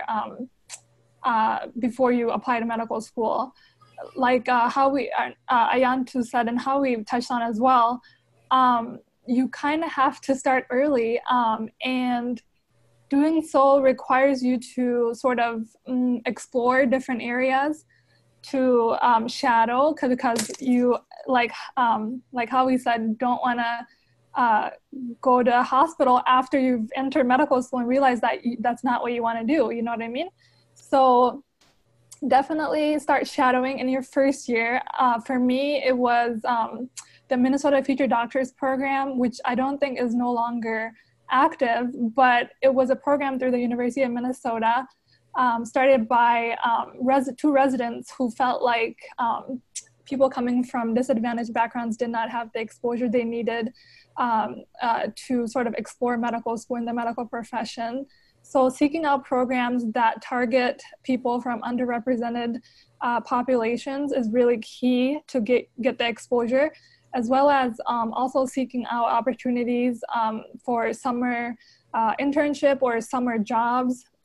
you apply to medical school. Like how Ayantu said, and how we touched on as well, you kind of have to start early, and doing so requires you to sort of explore different areas, to shadow, because you, like how we said, don't want to go to a hospital after you've entered medical school and realize that that's not what you want to do, you know what I mean? So definitely start shadowing in your first year. For me, it was the Minnesota Future Doctors program, which I don't think is no longer active, but it was a program through the University of Minnesota, started by two residents who felt like people coming from disadvantaged backgrounds did not have the exposure they needed to sort of explore medical school in the medical profession. So seeking out programs that target people from underrepresented populations is really key to get the exposure, as well as also seeking out opportunities for summer internship or summer jobs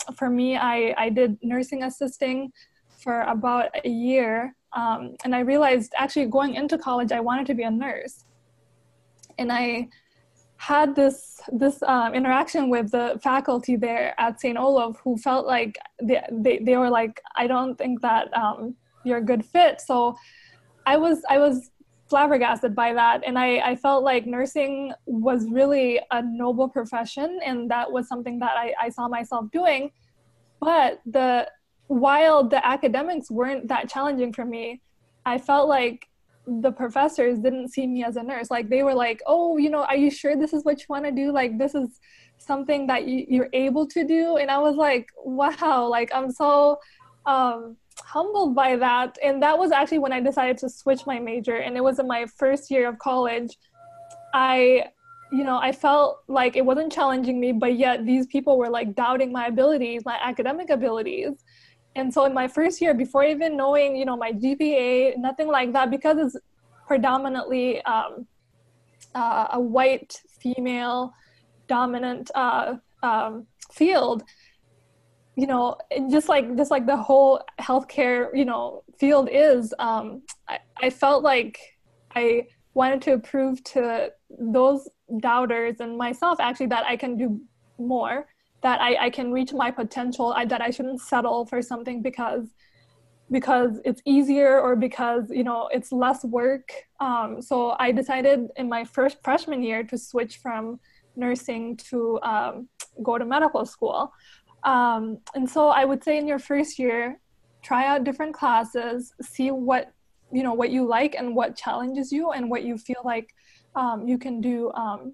for me, I did nursing assisting for about a year. And I realized actually going into college, I wanted to be a nurse. And I had this interaction with the faculty there at St. Olaf, who felt like they were like, I don't think that you're a good fit. So I was flabbergasted by that. And I felt like nursing was really a noble profession. And that was something that I saw myself doing. But while the academics weren't that challenging for me, I felt like the professors didn't see me as a nurse. Like they were like, oh, you know, are you sure this is what you want to do? Like this is something that you're able to do. And I was like, wow, like I'm so humbled by that. And that was actually when I decided to switch my major. And it was in my first year of college. I felt like it wasn't challenging me, but yet these people were like doubting my abilities, my academic abilities. And so in my first year, before even knowing, you know, my GPA, nothing like that, because it's predominantly a white female dominant field, you know, just like the whole healthcare, you know, field is, I felt like I wanted to prove to those doubters and myself actually that I can do more, that I can reach my potential, that I shouldn't settle for something because it's easier or because, you know, it's less work. So I decided in my first freshman year to switch from nursing to go to medical school. And so I would say in your first year, try out different classes, see what you like and what challenges you and what you feel like you can do.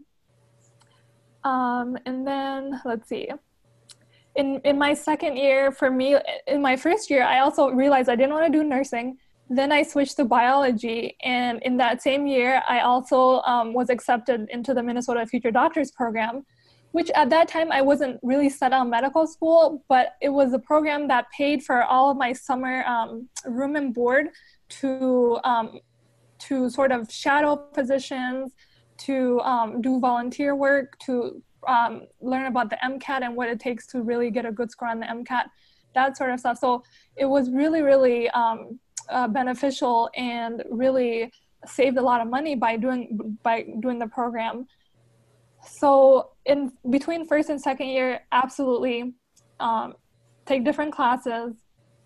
And then let's see, in my second year, for me, in my first year, I also realized I didn't want to do nursing. Then I switched to biology. And in that same year, I also was accepted into the Minnesota Future Doctors program, which at that time I wasn't really set on medical school, but it was a program that paid for all of my summer room and board to sort of shadow positions, to do volunteer work, to learn about the MCAT and what it takes to really get a good score on the MCAT, that sort of stuff. So it was really, really beneficial and really saved a lot of money by doing the program. So in between first and second year, absolutely take different classes.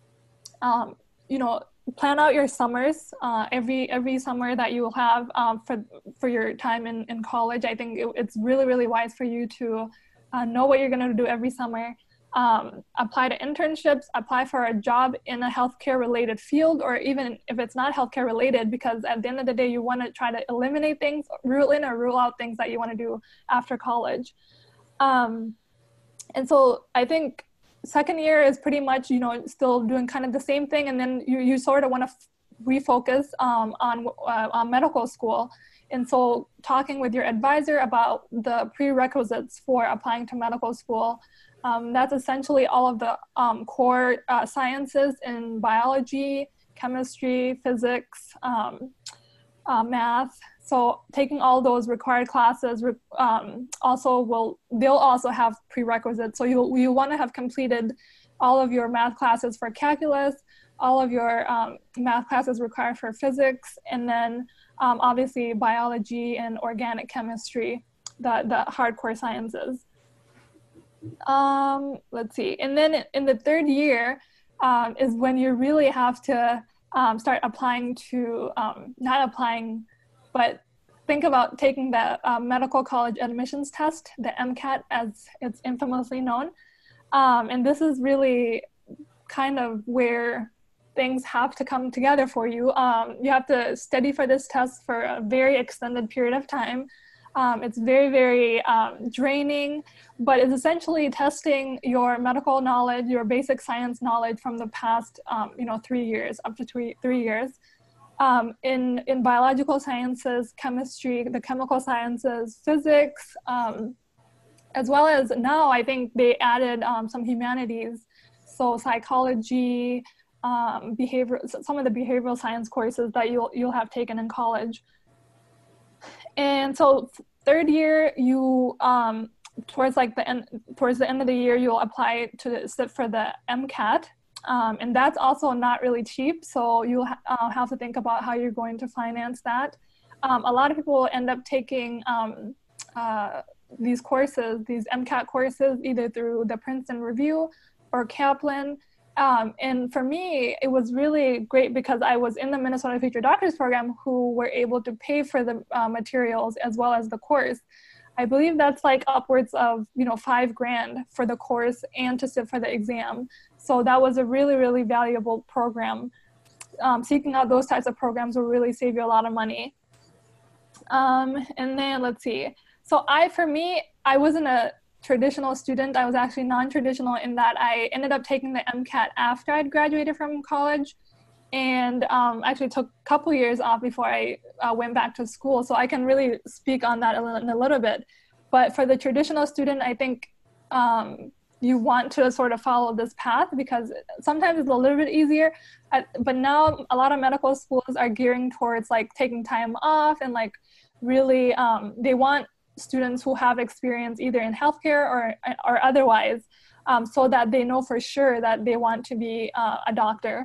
Plan out your summers. Every summer that you will have for your time in college. I think it's really, really wise for you to know what you're going to do every summer. Apply to internships, apply for a job in a healthcare related field, or even if it's not healthcare related, because at the end of the day, you want to try to eliminate things, rule in or rule out things that you want to do after college. And so I think second year is pretty much, still doing kind of the same thing. And then you sort of want to refocus on medical school. And so talking with your advisor about the prerequisites for applying to medical school, that's essentially all of the core sciences in biology, chemistry, physics, math. So taking all those required classes they'll also have prerequisites. So you want to have completed all of your math classes for calculus, all of your math classes required for physics, and then obviously biology and organic chemistry, the hardcore sciences. Let's see. And then in the third year is when you really have to start applying to, not applying, but think about taking the medical college admissions test, the MCAT as it's infamously known. And this is really kind of where things have to come together for you. You have to study for this test for a very extended period of time. It's very, very draining, but it's essentially testing your medical knowledge, your basic science knowledge from the past, 3 years, up to 3 years. In biological sciences, chemistry, the chemical sciences, physics, as well as now I think they added some humanities, so psychology, some of the behavioral science courses that you'll have taken in college. And so third year, you towards the end of the year, you'll apply to sit for the MCAT. And that's also not really cheap. So you'll have to think about how you're going to finance that. A lot of people end up taking these courses, these MCAT courses, either through the Princeton Review or Kaplan. And for me, it was really great because I was in the Minnesota Future Doctors program who were able to pay for the materials as well as the course. I believe that's like upwards of, $5,000 for the course and to sit for the exam. So that was a really, really valuable program. Seeking out those types of programs will really save you a lot of money. And then let's see. So for me, I wasn't a traditional student. I was actually non-traditional in that I ended up taking the MCAT after I'd graduated from college, and actually took a couple years off before I went back to school. So I can really speak on that in a little bit. But for the traditional student, I think you want to sort of follow this path because sometimes it's a little bit easier. But now a lot of medical schools are gearing towards like taking time off and like really they want students who have experience either in healthcare or otherwise, so that they know for sure that they want to be a doctor.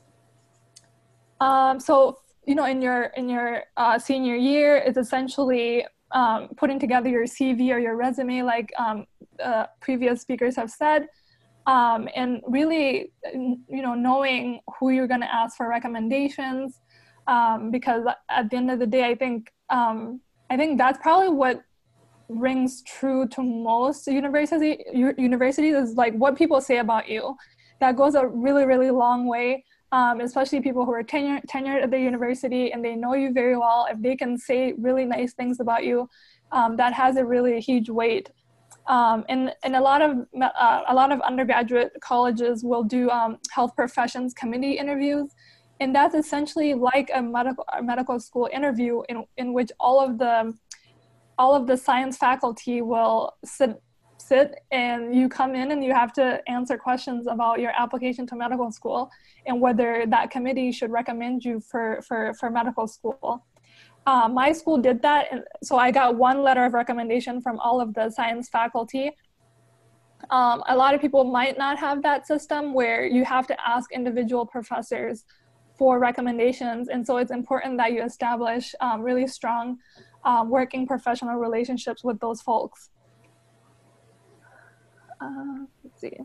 So in your senior year, it's essentially putting together your CV or your resume, like previous speakers have said, and really knowing who you're going to ask for recommendations, because at the end of the day, I think that's probably what rings true to most universities is like what people say about you. That goes a really, really long way, especially people who are tenured at the university and they know you very well. If they can say really nice things about you, that has a really huge weight. And a lot of undergraduate colleges will do health professions committee interviews, and that's essentially like a medical school interview in which all of the science faculty will sit and you come in and you have to answer questions about your application to medical school and whether that committee should recommend you for medical school. My school did that, and so I got one letter of recommendation from all of the science faculty. A lot of people might not have that system where you have to ask individual professors for recommendations, and so it's important that you establish really strong working professional relationships with those folks. Let's see.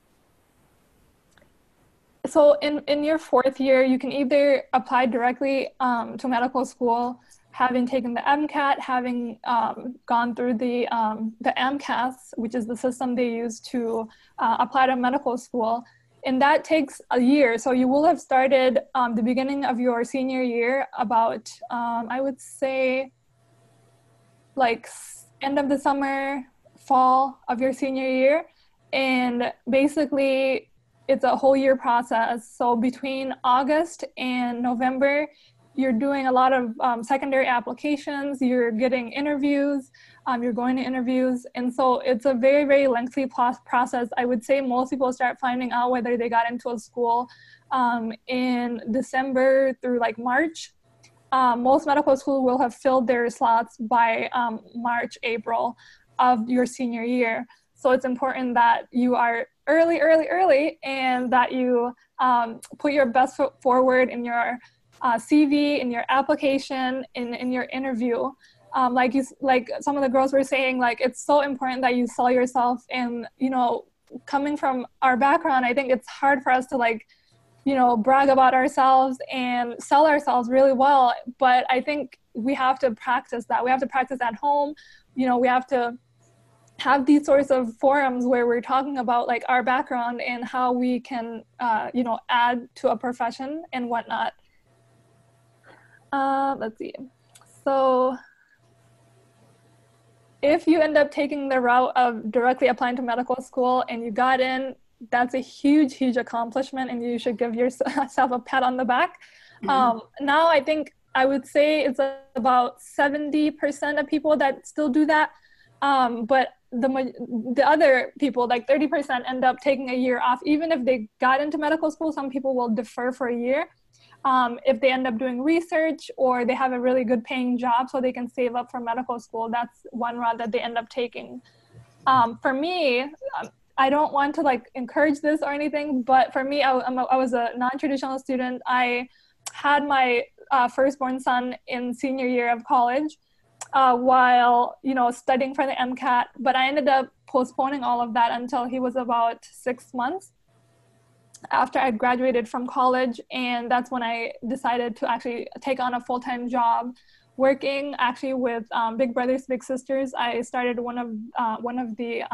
So in your fourth year, you can either apply directly to medical school, having taken the MCAT, having gone through the AMCAS, which is the system they use to apply to medical school. And that takes a year. So you will have started the beginning of your senior year about, I would say, like end of the summer, fall of your senior year. And basically, it's a whole year process. So between August and November, you're doing a lot of secondary applications, you're getting interviews, you're going to interviews. And so it's a very, very lengthy process. I would say most people start finding out whether they got into a school in December through like March. Most medical schools will have filled their slots by March, April of your senior year. So it's important that you are early, and that you put your best foot forward in your CV, in your application, in your interview. Like some of the girls were saying, like it's so important that you sell yourself. And coming from our background, I think it's hard for us to brag about ourselves and sell ourselves really well. But I think we have to practice that. We have to practice at home. We have to have these sorts of forums where we're talking about like our background and how we can, add to a profession and whatnot. Let's see. So if you end up taking the route of directly applying to medical school and you got in, that's a huge, huge accomplishment, and you should give yourself a pat on the back. Mm-hmm. Now I think I would say it's about 70% of people that still do that. But the other people, like 30%, end up taking a year off. Even if they got into medical school, some people will defer for a year. If they end up doing research or they have a really good paying job so they can save up for medical school, that's one route that they end up taking. For me, I don't want to like encourage this or anything, but for me, I was a non-traditional student. I had my firstborn son in senior year of college while, studying for the MCAT, but I ended up postponing all of that until he was about 6 months after I graduated from college. And that's when I decided to actually take on a full-time job working actually with Big Brothers Big Sisters. I started one of the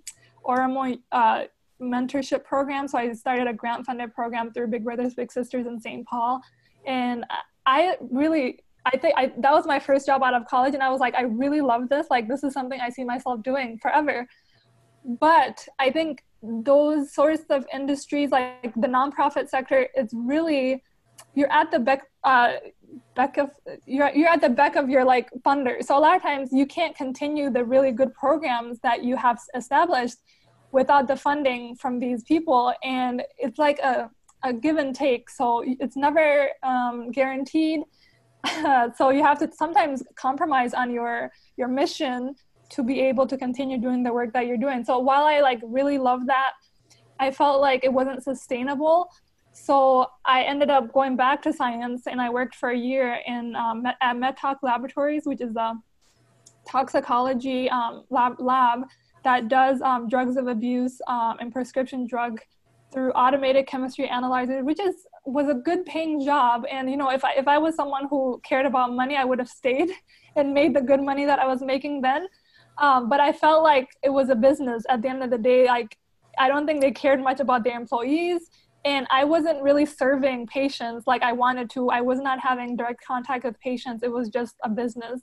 Oromo mentorship programs. So I started a grant-funded program through Big Brothers Big Sisters in St. Paul. And I think that was my first job out of college, and I was like, I really love this. Like, this is something I see myself doing forever. But I think those sorts of industries, like the nonprofit sector, it's really, you're at the beck of your like funder. So a lot of times you can't continue the really good programs that you have established without the funding from these people, and it's like a give and take. So it's never guaranteed. So you have to sometimes compromise on your mission to be able to continue doing the work that you're doing. So while I like really love that, I felt like it wasn't sustainable. So I ended up going back to science, and I worked for a year in at MedTox Laboratories, which is a toxicology lab that does drugs of abuse and prescription drug through automated chemistry analyzers, which was a good paying job. And if I was someone who cared about money, I would have stayed and made the good money that I was making then. But I felt like it was a business at the end of the day. Like, I don't think they cared much about their employees, and I wasn't really serving patients like I wanted to. I was not having direct contact with patients. It was just a business.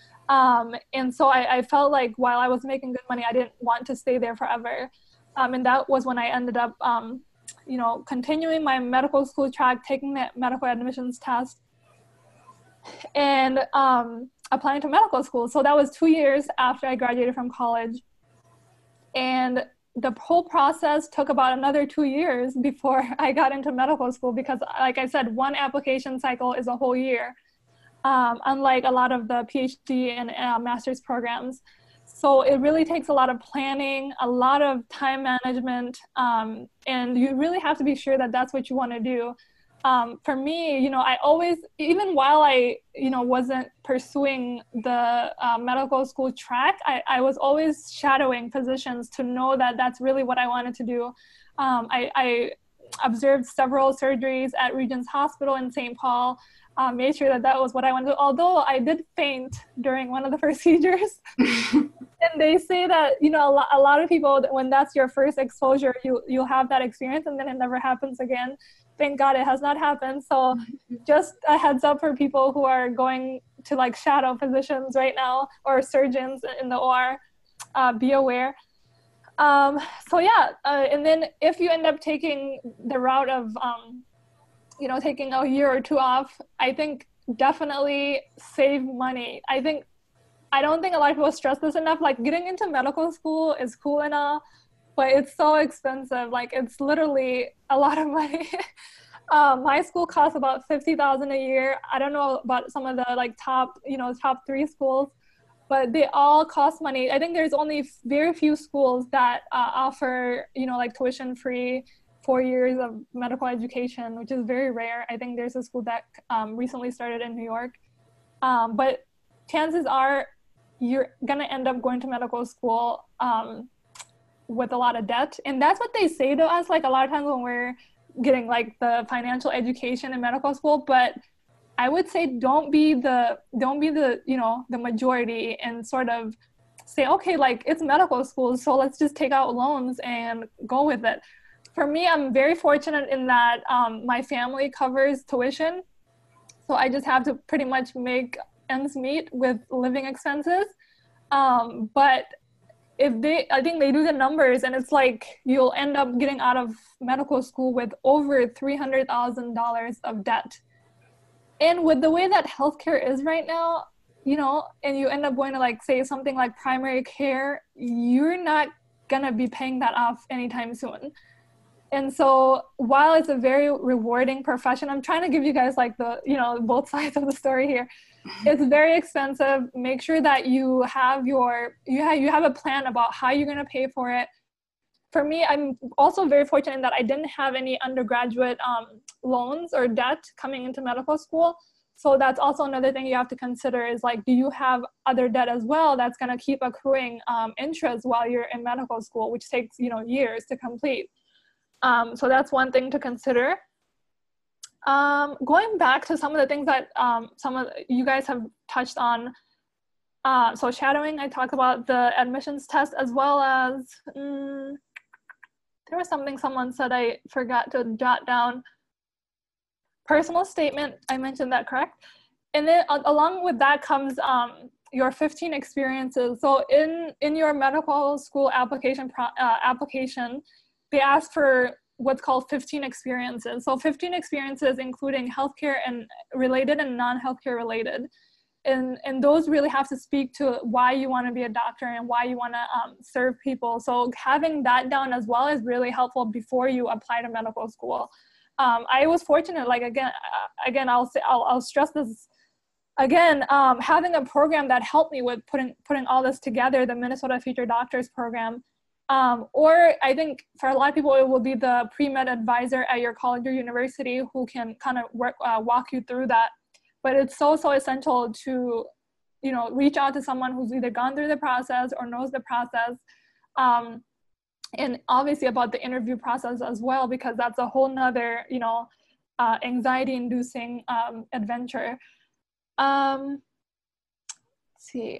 And so I felt like while I was making good money, I didn't want to stay there forever. And that was when I ended up, continuing my medical school track, taking the medical admissions test, and applying to medical school. So that was 2 years after I graduated from college. And the whole process took about another 2 years before I got into medical school, because like I said, one application cycle is a whole year, unlike a lot of the PhD and master's programs. So it really takes a lot of planning, a lot of time management, and you really have to be sure that that's what you want to do. For me, I always, even while I, wasn't pursuing the medical school track, I was always shadowing physicians to know that that's really what I wanted to do. I observed several surgeries at Regents Hospital in St. Paul, made sure that was what I wanted to do, although I did faint during one of the procedures. And they say that, a lot of people, when that's your first exposure, you'll have that experience and then it never happens again. Thank God it has not happened. So just a heads up for people who are going to like shadow physicians right now, or surgeons in the OR, be aware. And then if you end up taking the route of, taking a year or two off, I think definitely save money. I don't think a lot of people stress this enough. Like, getting into medical school is cool and all, but it's so expensive. Like, it's literally a lot of money. My school costs about $50,000 a year. I don't know about some of the like top 3 schools, but they all cost money. I think there's only very few schools that offer, like tuition-free 4 years of medical education, which is very rare. I think there's a school that recently started in New York. But chances are you're going to end up going to medical school with a lot of debt. And that's what they say to us, like a lot of times when we're getting like the financial education in medical school. But I would say don't be the the majority and sort of say, okay, like it's medical school, so let's just take out loans and go with it. For me, I'm very fortunate in that my family covers tuition. So I just have to pretty much make ends meet with living expenses. But I think they do the numbers, and it's like you'll end up getting out of medical school with over $300,000 of debt. And with the way that healthcare is right now, and you end up going to like say something like primary care, you're not gonna be paying that off anytime soon. And so while it's a very rewarding profession, I'm trying to give you guys like the, both sides of the story here. It's very expensive. Make sure that you have you have a plan about how you're going to pay for it. For me, I'm also very fortunate in that I didn't have any undergraduate loans or debt coming into medical school. So that's also another thing you have to consider is like, do you have other debt as well that's going to keep accruing interest while you're in medical school, which takes, years to complete. So that's one thing to consider. Going back to some of the things that some of you guys have touched on. So shadowing, I talked about the admissions test, as well as, there was something someone said I forgot to jot down. Personal statement, I mentioned that, correct? And then along with that comes your 15 experiences. So in your medical school application, they ask for what's called 15 experiences. So 15 experiences including healthcare and related and non-healthcare related. And those really have to speak to why you want to be a doctor and why you want to serve people. So having that down as well is really helpful before you apply to medical school. I was fortunate, like, again, I'll stress this again, having a program that helped me with putting all this together, the Minnesota Future Doctors program, or I think for a lot of people, it will be the pre-med advisor at your college or university who can kind of walk you through that. But it's so essential to, reach out to someone who's either gone through the process or knows the process. And obviously about the interview process as well, because that's a whole nother, anxiety-inducing adventure. Let's see.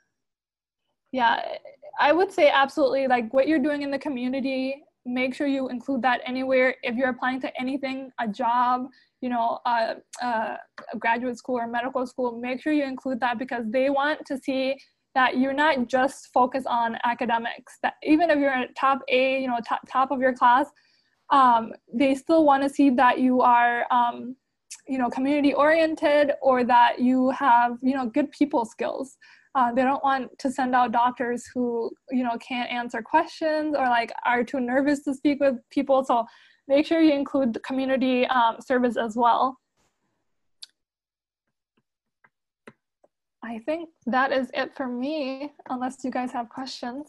Yeah, I would say absolutely, like what you're doing in the community, make sure you include that anywhere. If you're applying to anything, a job, a graduate school or medical school, make sure you include that, because they want to see that you're not just focused on academics, that even if you're at top A, top of your class, they still want to see that you are, community oriented, or that you have, good people skills. They don't want to send out doctors who, can't answer questions or like are too nervous to speak with people. So make sure you include the community service as well. I think that is it for me, unless you guys have questions.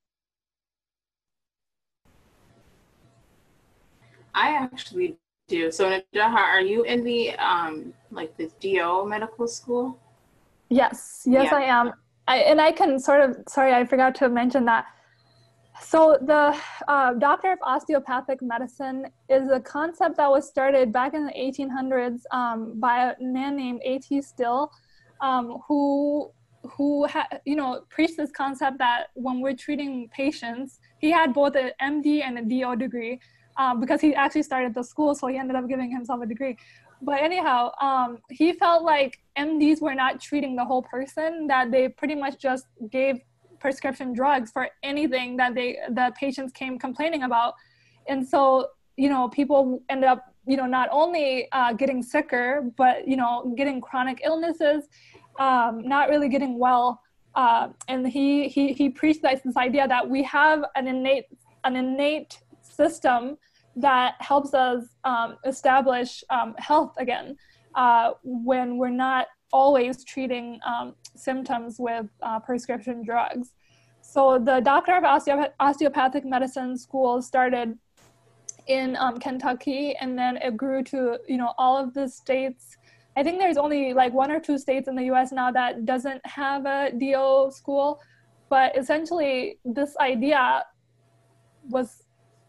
I actually do. So Najaha, are you in the the DO medical school? Yes, yeah. I am. I can sorry, I forgot to mention that. So the Doctor of Osteopathic Medicine is a concept that was started back in the 1800s by a man named A.T. Still, who preached this concept that when we're treating patients, he had both an MD and a DO degree, because he actually started the school, so he ended up giving himself a degree. But anyhow, he felt like MDs were not treating the whole person, that they pretty much just gave prescription drugs for anything that the patients came complaining about. And so, people ended up, not only getting sicker, but, getting chronic illnesses, not really getting well. And he preached this idea that we have an innate system that helps us establish health again, when we're not always treating symptoms with prescription drugs. So the Doctor of Osteopathic Medicine school started in Kentucky, and then it grew to all of the states. I think there's only like 1 or 2 states in the U.S. now that doesn't have a DO school, but essentially this idea was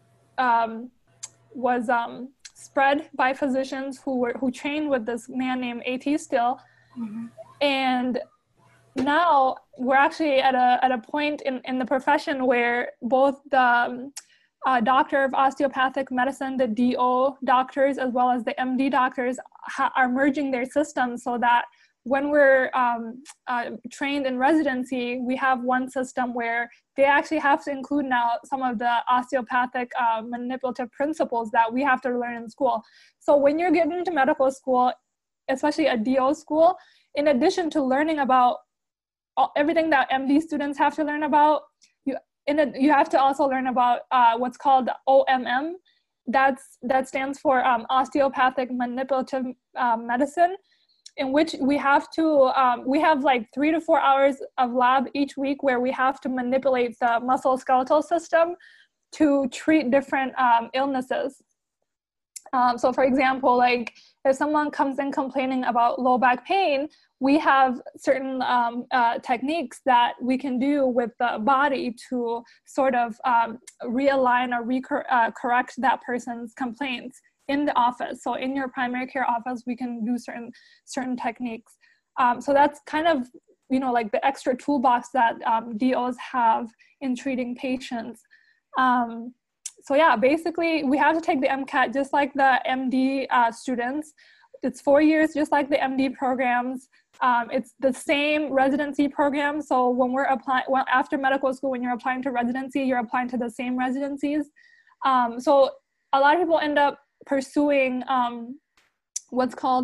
spread by physicians who trained with this man named A.T. Still. Mm-hmm. And now we're actually at a point in the profession where both the Doctor of Osteopathic Medicine, the DO doctors, as well as the MD doctors are merging their systems, so that when we're trained in residency, we have one system where they actually have to include now some of the osteopathic manipulative principles that we have to learn in school. So when you're getting into medical school, especially a DO school, in addition to learning about everything that MD students have to learn about, you have to also learn about what's called OMM, that stands for osteopathic manipulative medicine, in which we have to, we have like 3 to 4 hours of lab each week where we have to manipulate the musculoskeletal system to treat different illnesses. So for example, like if someone comes in complaining about low back pain, we have certain techniques that we can do with the body to sort of realign or correct that person's complaints in the office. So in your primary care office, we can do certain techniques. So that's kind of, you know, like the extra toolbox that DOs have in treating patients. So yeah, basically we have to take the MCAT just like the MD students. It's 4 years, just like the MD programs. It's the same residency program. So when we're applying, well, after medical school, when you're applying to residency, you're applying to the same residencies. So a lot of people end up pursuing what's called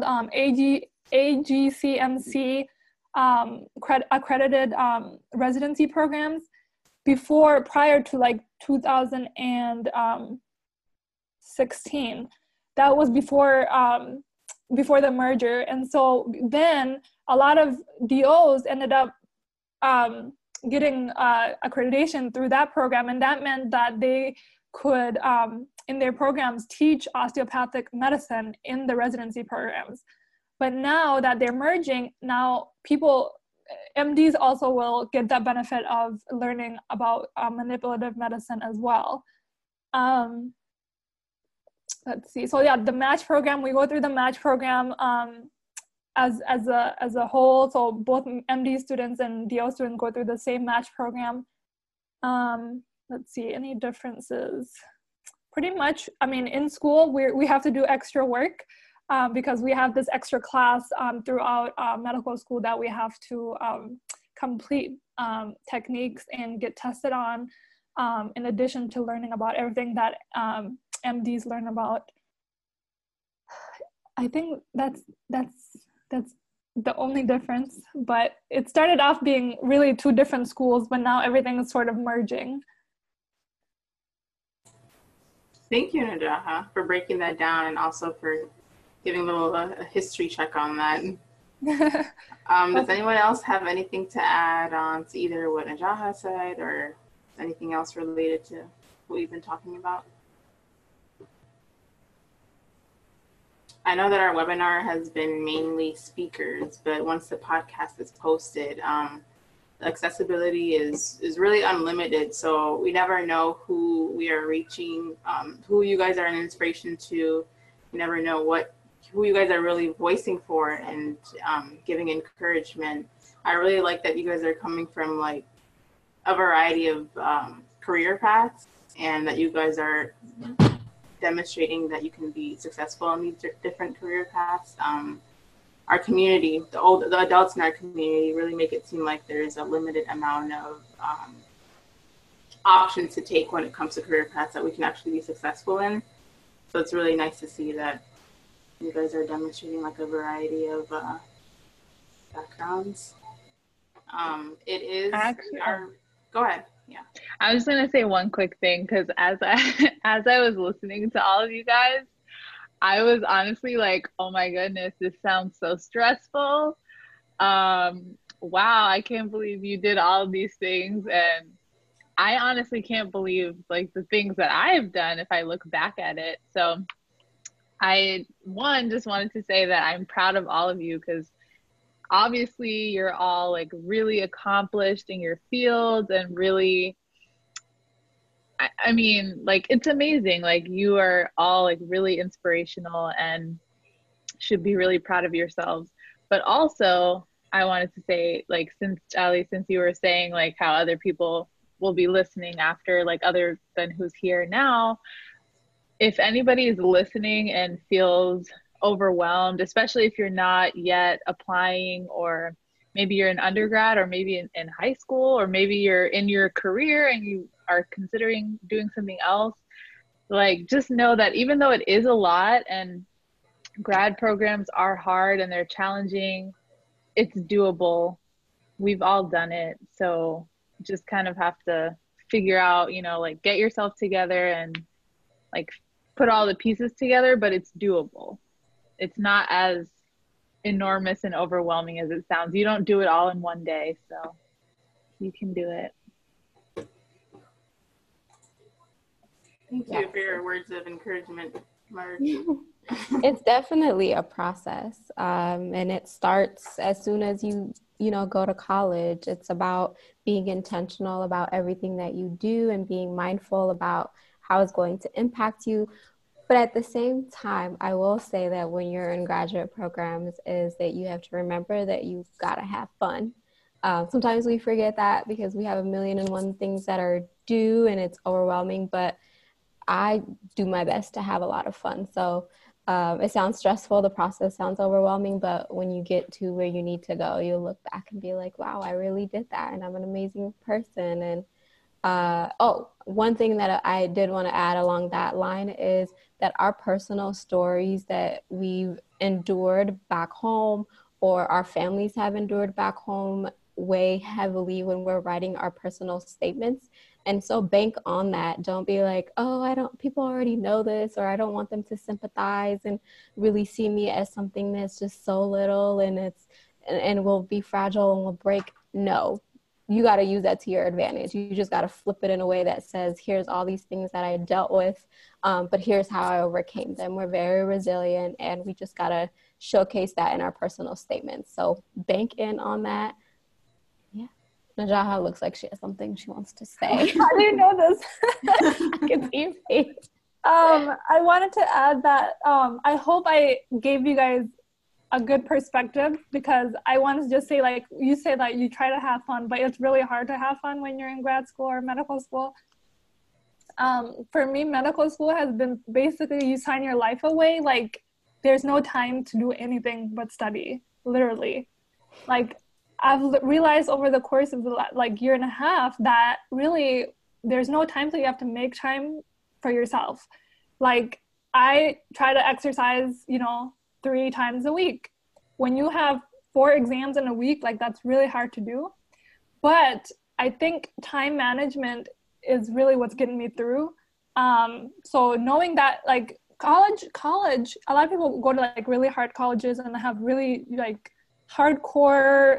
AGCMC accredited residency programs prior to like 2016. That was before the merger. And so then a lot of DOs ended up getting accreditation through that program. And that meant that they could, in their programs, teach osteopathic medicine in the residency programs. But now that they're merging, now MDs also will get that benefit of learning about manipulative medicine as well. Let's see. So yeah, the match program, we go through the match program as a whole. So both MD students and DO students go through the same match program. Let's see, any differences? Pretty much, I mean, in school, we have to do extra work because we have this extra class throughout medical school that we have to complete techniques and get tested on, in addition to learning about everything that MDs learn about. I think that's the only difference, but it started off being really 2 different schools, but now everything is sort of merging. Thank you, Najaha, for breaking that down and also for giving a little history check on that. Does anyone else have anything to add on to either what Najaha said or anything else related to what we've been talking about? I know that our webinar has been mainly speakers, but once the podcast is posted, accessibility is really unlimited. So we never know who we are reaching, who you guys are an inspiration to. You never know who you guys are really voicing for and giving encouragement. I really like that you guys are coming from like a variety of career paths, and that you guys are demonstrating that you can be successful in these different career paths. Our community, the adults in our community really make it seem like there's a limited amount of options to take when it comes to career paths that we can actually be successful in. So it's really nice to see that you guys are demonstrating like a variety of backgrounds. It is actually, go ahead. Yeah. I was gonna say one quick thing, because as I was listening to all of you guys, I was honestly like, oh my goodness, this sounds so stressful. Wow, I can't believe you did all of these things. And I honestly can't believe like the things that I've done if I look back at it. So I just wanted to say that I'm proud of all of you, because obviously you're all like really accomplished in your fields and really, I mean, like, it's amazing. Like, you are all like really inspirational and should be really proud of yourselves. But also I wanted to say, like, since you were saying like how other people will be listening after, like other than who's here now, if anybody is listening and feels overwhelmed, especially if you're not yet applying, or maybe you're in undergrad, or maybe in high school, or maybe you're in your career and you are considering doing something else, like, just know that even though it is a lot and grad programs are hard and they're challenging, it's doable. We've all done it. So just kind of have to figure out, like, get yourself together and like put all the pieces together, but it's doable. It's not as enormous and overwhelming as it sounds. You don't do it all in one day, so you can do it. Thank you for your words of encouragement, Margie. It's definitely a process, and it starts as soon as you go to college. It's about being intentional about everything that you do and being mindful about how it's going to impact you. But at the same time, I will say that when you're in graduate programs is that you have to remember that you've got to have fun. Sometimes we forget that because we have a million and one things that are due and it's overwhelming, but I do my best to have a lot of fun. So it sounds stressful. The process sounds overwhelming, but when you get to where you need to go, you'll look back and be like, wow, I really did that. And I'm an amazing person. And one thing that I did want to add along that line is that our personal stories that we've endured back home or our families have endured back home weigh heavily when we're writing our personal statements. And so bank on that. Don't be like, oh, people already know this, or I don't want them to sympathize and really see me as something that's just so little and will be fragile and will break. No, you got to use that to your advantage. You just got to flip it in a way that says, here's all these things that I dealt with, but here's how I overcame them. We're very resilient, and we just got to showcase that in our personal statements. So bank in on that. Najaha looks like she has something she wants to say. I didn't know this. I can see your face. I wanted to add that I hope I gave you guys a good perspective, because I wanted to just say, like, you say that you try to have fun, but it's really hard to have fun when you're in grad school or medical school. For me, medical school has been basically you sign your life away. Like, there's no time to do anything but study, literally. Like, I've realized over the course of the year and a half that really there's no time, so you have to make time for yourself. Like, I try to exercise, 3 times a week. When you have 4 exams in a week, like, that's really hard to do. But I think time management is really what's getting me through. So knowing that, like, college, a lot of people go to like really hard colleges and have really like hardcore,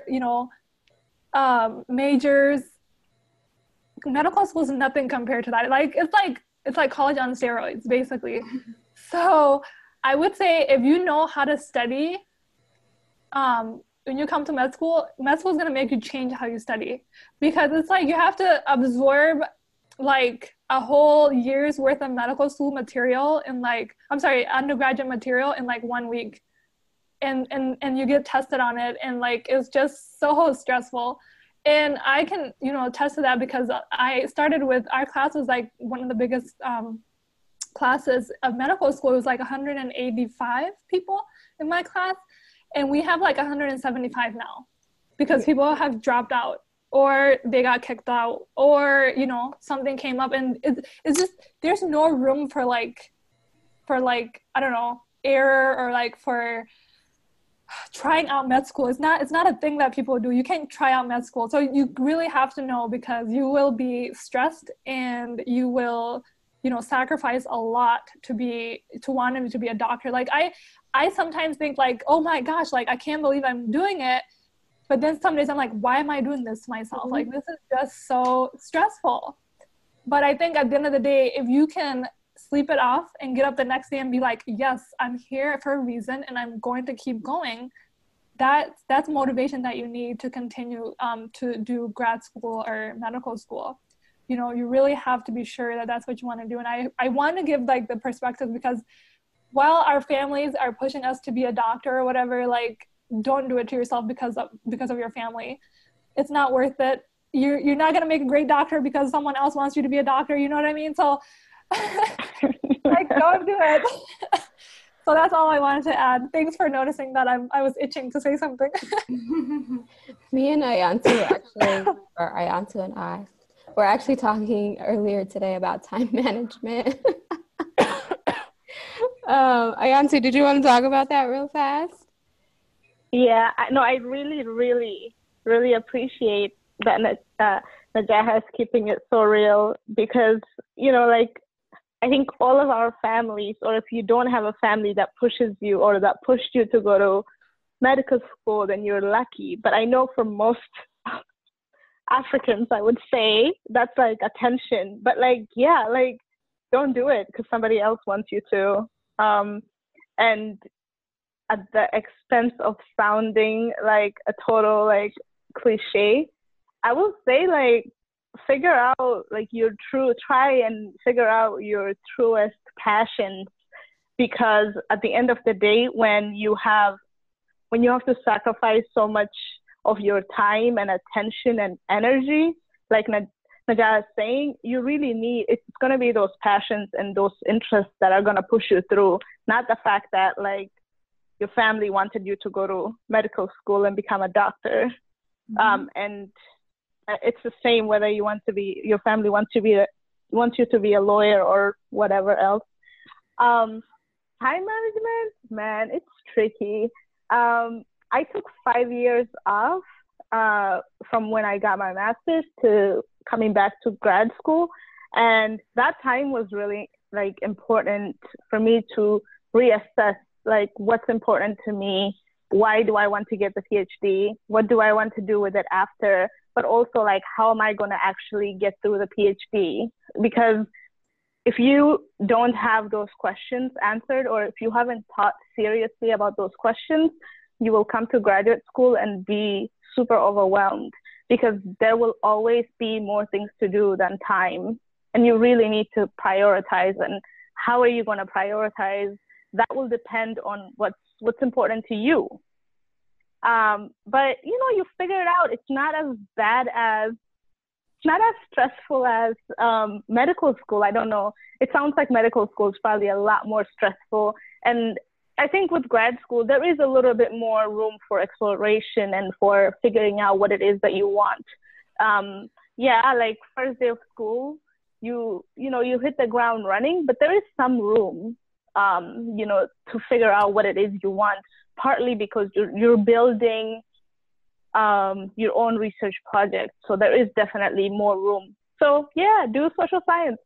majors. Medical school is nothing compared to that. It's like college on steroids, basically. So I would say if you know how to study, when you come to med school is going to make you change how you study, because it's like you have to absorb like a whole year's worth of medical school material undergraduate material in like 1 week. And you get tested on it, and like it's just so stressful. And I can attest to that, because I started with, our class was like one of the biggest classes of medical school. It was like 185 people in my class, and we have like 175 now, because people have dropped out or they got kicked out, or something came up, and it's just there's no room for I don't know, error, or like for trying out med school. It's not a thing that people do. You can't try out med school. So you really have to know, because you will be stressed and you will, sacrifice a lot to want to be a doctor. Like I sometimes think like, oh my gosh, like I can't believe I'm doing it. But then some days I'm like, why am I doing this to myself? Like, this is just so stressful. But I think at the end of the day, if you can sleep it off and get up the next day and be like, yes, I'm here for a reason and I'm going to keep going, that's motivation that you need to continue to do grad school or medical school. You really have to be sure that that's what you want to do. And I want to give like the perspective, because while our families are pushing us to be a doctor or whatever, like, don't do it to yourself because of your family. It's not worth it. You're not going to make a great doctor because someone else wants you to be a doctor. You know what I mean? So like, don't do it. So that's all I wanted to add. Thanks for noticing that I was itching to say something. Me and Ayantu and I were actually talking earlier today about time management. Ayantu, did you want to talk about that real fast? Yeah, I really, really, really appreciate that Najaha is keeping it so real, because, like, I think all of our families, or if you don't have a family that pushes you or that pushed you to go to medical school, then you're lucky. But I know for most Africans, I would say that's like attention. But like, yeah, like don't do it because somebody else wants you to. And at the expense of sounding like a total like cliche, I will say like figure out like try and figure out your truest passions, because at the end of the day, when you have to sacrifice so much of your time and attention and energy, like Najah is saying, you really need, it's going to be those passions and those interests that are going to push you through, not the fact that like your family wanted you to go to medical school and become a doctor. And it's the same whether your family wants you to be a lawyer or whatever else. Time management, man, it's tricky. I took 5 years off from when I got my master's to coming back to grad school. And that time was really like important for me to reassess like what's important to me. Why do I want to get the PhD? What do I want to do with it after? But also like, how am I going to actually get through the PhD? Because if you don't have those questions answered, or if you haven't thought seriously about those questions, you will come to graduate school and be super overwhelmed, because there will always be more things to do than time. And you really need to prioritize. And how are you going to prioritize? That will depend on what's important to you. But you figure it out. It's not as stressful as medical school. I don't know. It sounds like medical school is probably a lot more stressful. And I think with grad school, there is a little bit more room for exploration and for figuring out what it is that you want. Like first day of school, you hit the ground running, but there is some room, to figure out what it is you want, partly because you're building your own research project. So there is definitely more room. So yeah, do social science.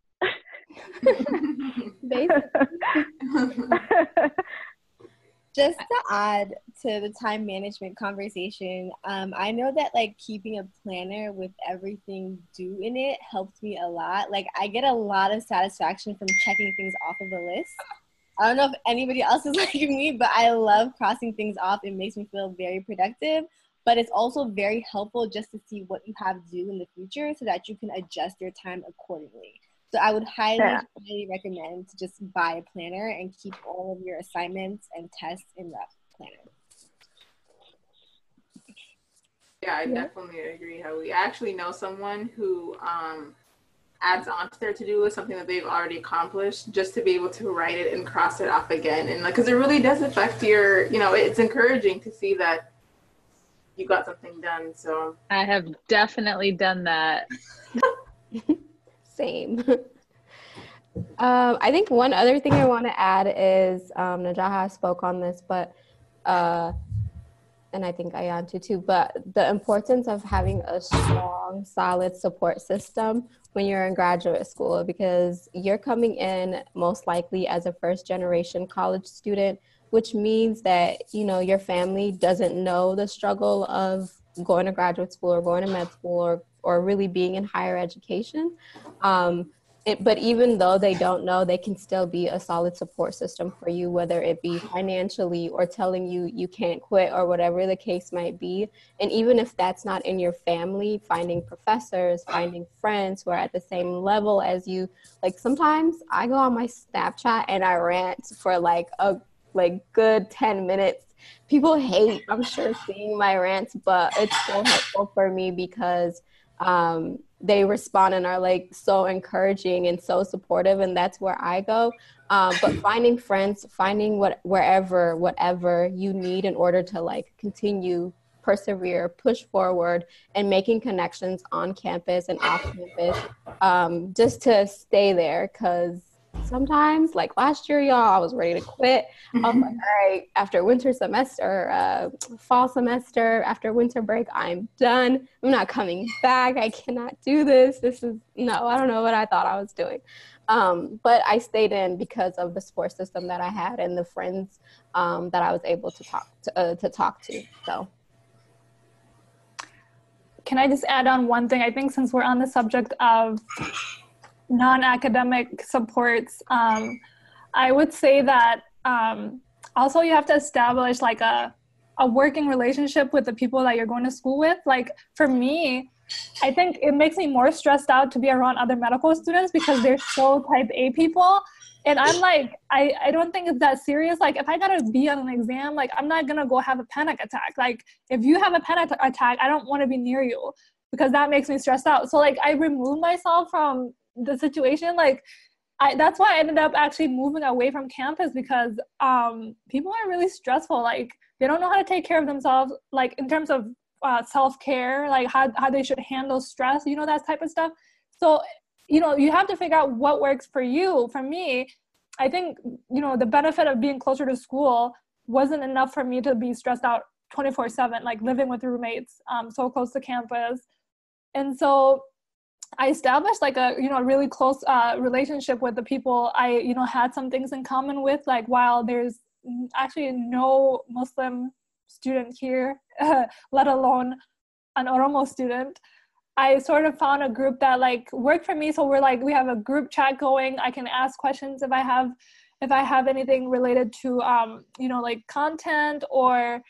Just to add to the time management conversation, I know that like keeping a planner with everything due in it helps me a lot. Like I get a lot of satisfaction from checking things off of the list. I don't know if anybody else is like me, but I love crossing things off. It makes me feel very productive, but it's also very helpful just to see what you have due in the future so that you can adjust your time accordingly. So I would highly recommend to just buy a planner and keep all of your assignments and tests in that planner. Yeah, I definitely agree, Howie. I actually know someone who adds on to their to-do list something that they've already accomplished just to be able to write it and cross it off again. And because it really does affect your, it's encouraging to see that you got something done. So I have definitely done that. Same. I think one other thing I want to add is Najah spoke on this, but and I think Ayantu too, but the importance of having a strong, solid support system when you're in graduate school, because you're coming in most likely as a first-generation college student, which means that, your family doesn't know the struggle of going to graduate school or going to med school or really being in higher education. But even though they don't know, they can still be a solid support system for you, whether it be financially or telling you you can't quit or whatever the case might be. And even if that's not in your family, finding professors, finding friends who are at the same level as you. Like sometimes I go on my Snapchat and I rant for like a good 10 minutes. People hate, I'm sure, seeing my rants, but it's so helpful for me because they respond and are like so encouraging and so supportive, and that's where I go. But finding friends, finding whatever you need in order to like continue, persevere, push forward, and making connections on campus and off campus, just to stay there, because sometimes. Like last year, y'all, I was ready to quit. I was like, all right, after winter semester, fall semester, after winter break, I'm done. I'm not coming back. I cannot do this. I don't know what I thought I was doing. But I stayed in because of the support system that I had and the friends that I was able to talk to. So. Can I just add on one thing? I think since we're on the subject of non-academic supports, I would say that also you have to establish like a working relationship with the people that you're going to school with. Like for me, I think it makes me more stressed out to be around other medical students because they're so type A people. And I'm like, I don't think it's that serious. Like, if I gotta be on an exam, like, I'm not gonna go have a panic attack. Like, if you have a panic attack, I don't want to be near you because that makes me stressed out. So, like, I remove myself from the situation. Like, that's why I ended up actually moving away from campus because people are really stressful. Like, they don't know how to take care of themselves, like, in terms of self-care, like, how they should handle stress, that type of stuff. So, you have to figure out what works for you. For me, I think, the benefit of being closer to school wasn't enough for me to be stressed out 24/7, like living with roommates, so close to campus. And so I established like a, really close relationship with the people I, had some things in common with, like while there's actually no Muslim student here, let alone an Oromo student, I sort of found a group that like worked for me. So we have a group chat going. I can ask questions if I have anything related to, like content or,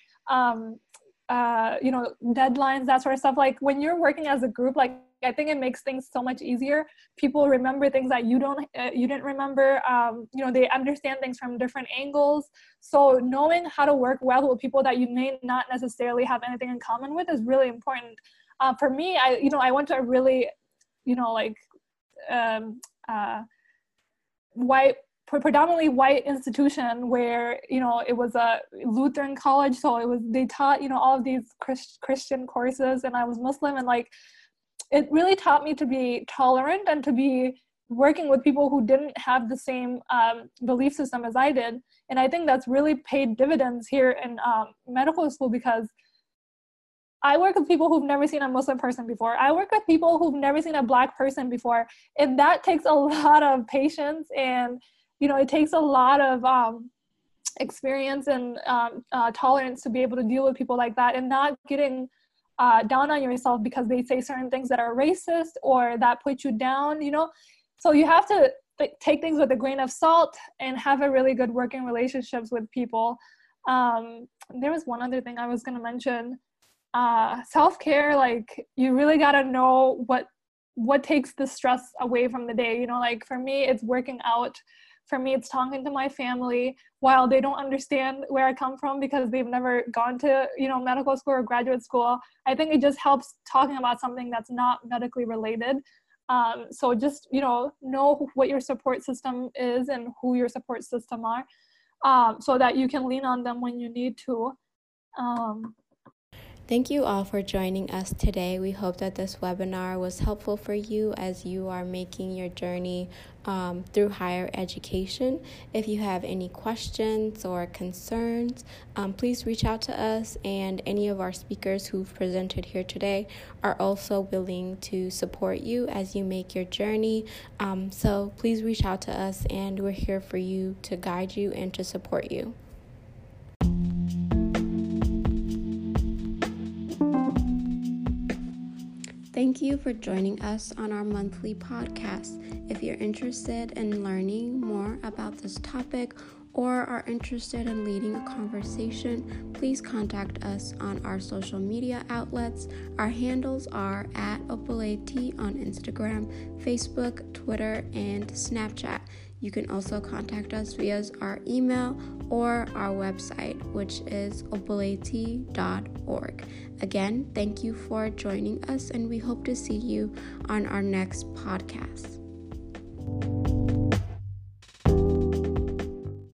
deadlines, that sort of stuff. Like when you're working as a group, like I think it makes things so much easier. People remember things that you didn't remember. They understand things from different angles. So knowing how to work well with people that you may not necessarily have anything in common with is really important. For me, I went to a really, predominantly white institution where, it was a Lutheran college. So they taught, all of these Christian courses, and I was Muslim, and like, it really taught me to be tolerant and to be working with people who didn't have the same belief system as I did. And I think that's really paid dividends here in medical school because I work with people who've never seen a Muslim person before. I work with people who've never seen a Black person before. And that takes a lot of patience and, it takes a lot of experience and tolerance to be able to deal with people like that and not getting down on yourself because they say certain things that are racist or that put you down, So you have to take things with a grain of salt and have a really good working relationships with people. There was one other thing I was going to mention. Self-care, like you really got to know what takes the stress away from the day. Like for me, it's working out. For me, it's talking to my family while they don't understand where I come from because they've never gone to, medical school or graduate school. I think it just helps talking about something that's not medically related. So just, know what your support system is and who your support system are so that you can lean on them when you need to. Thank you all for joining us today. We hope that this webinar was helpful for you as you are making your journey through higher education. If you have any questions or concerns, please reach out to us, and any of our speakers who've presented here today are also willing to support you as you make your journey. So please reach out to us, and we're here for you to guide you and to support you. Thank you for joining us on our monthly podcast. If you're interested in learning more about this topic or are interested in leading a conversation, please contact us on our social media outlets. Our handles are @Opaleti on Instagram, Facebook, Twitter, and Snapchat. You can also contact us via our email or our website, which is opaleti.org. Again, thank you for joining us, and we hope to see you on our next podcast.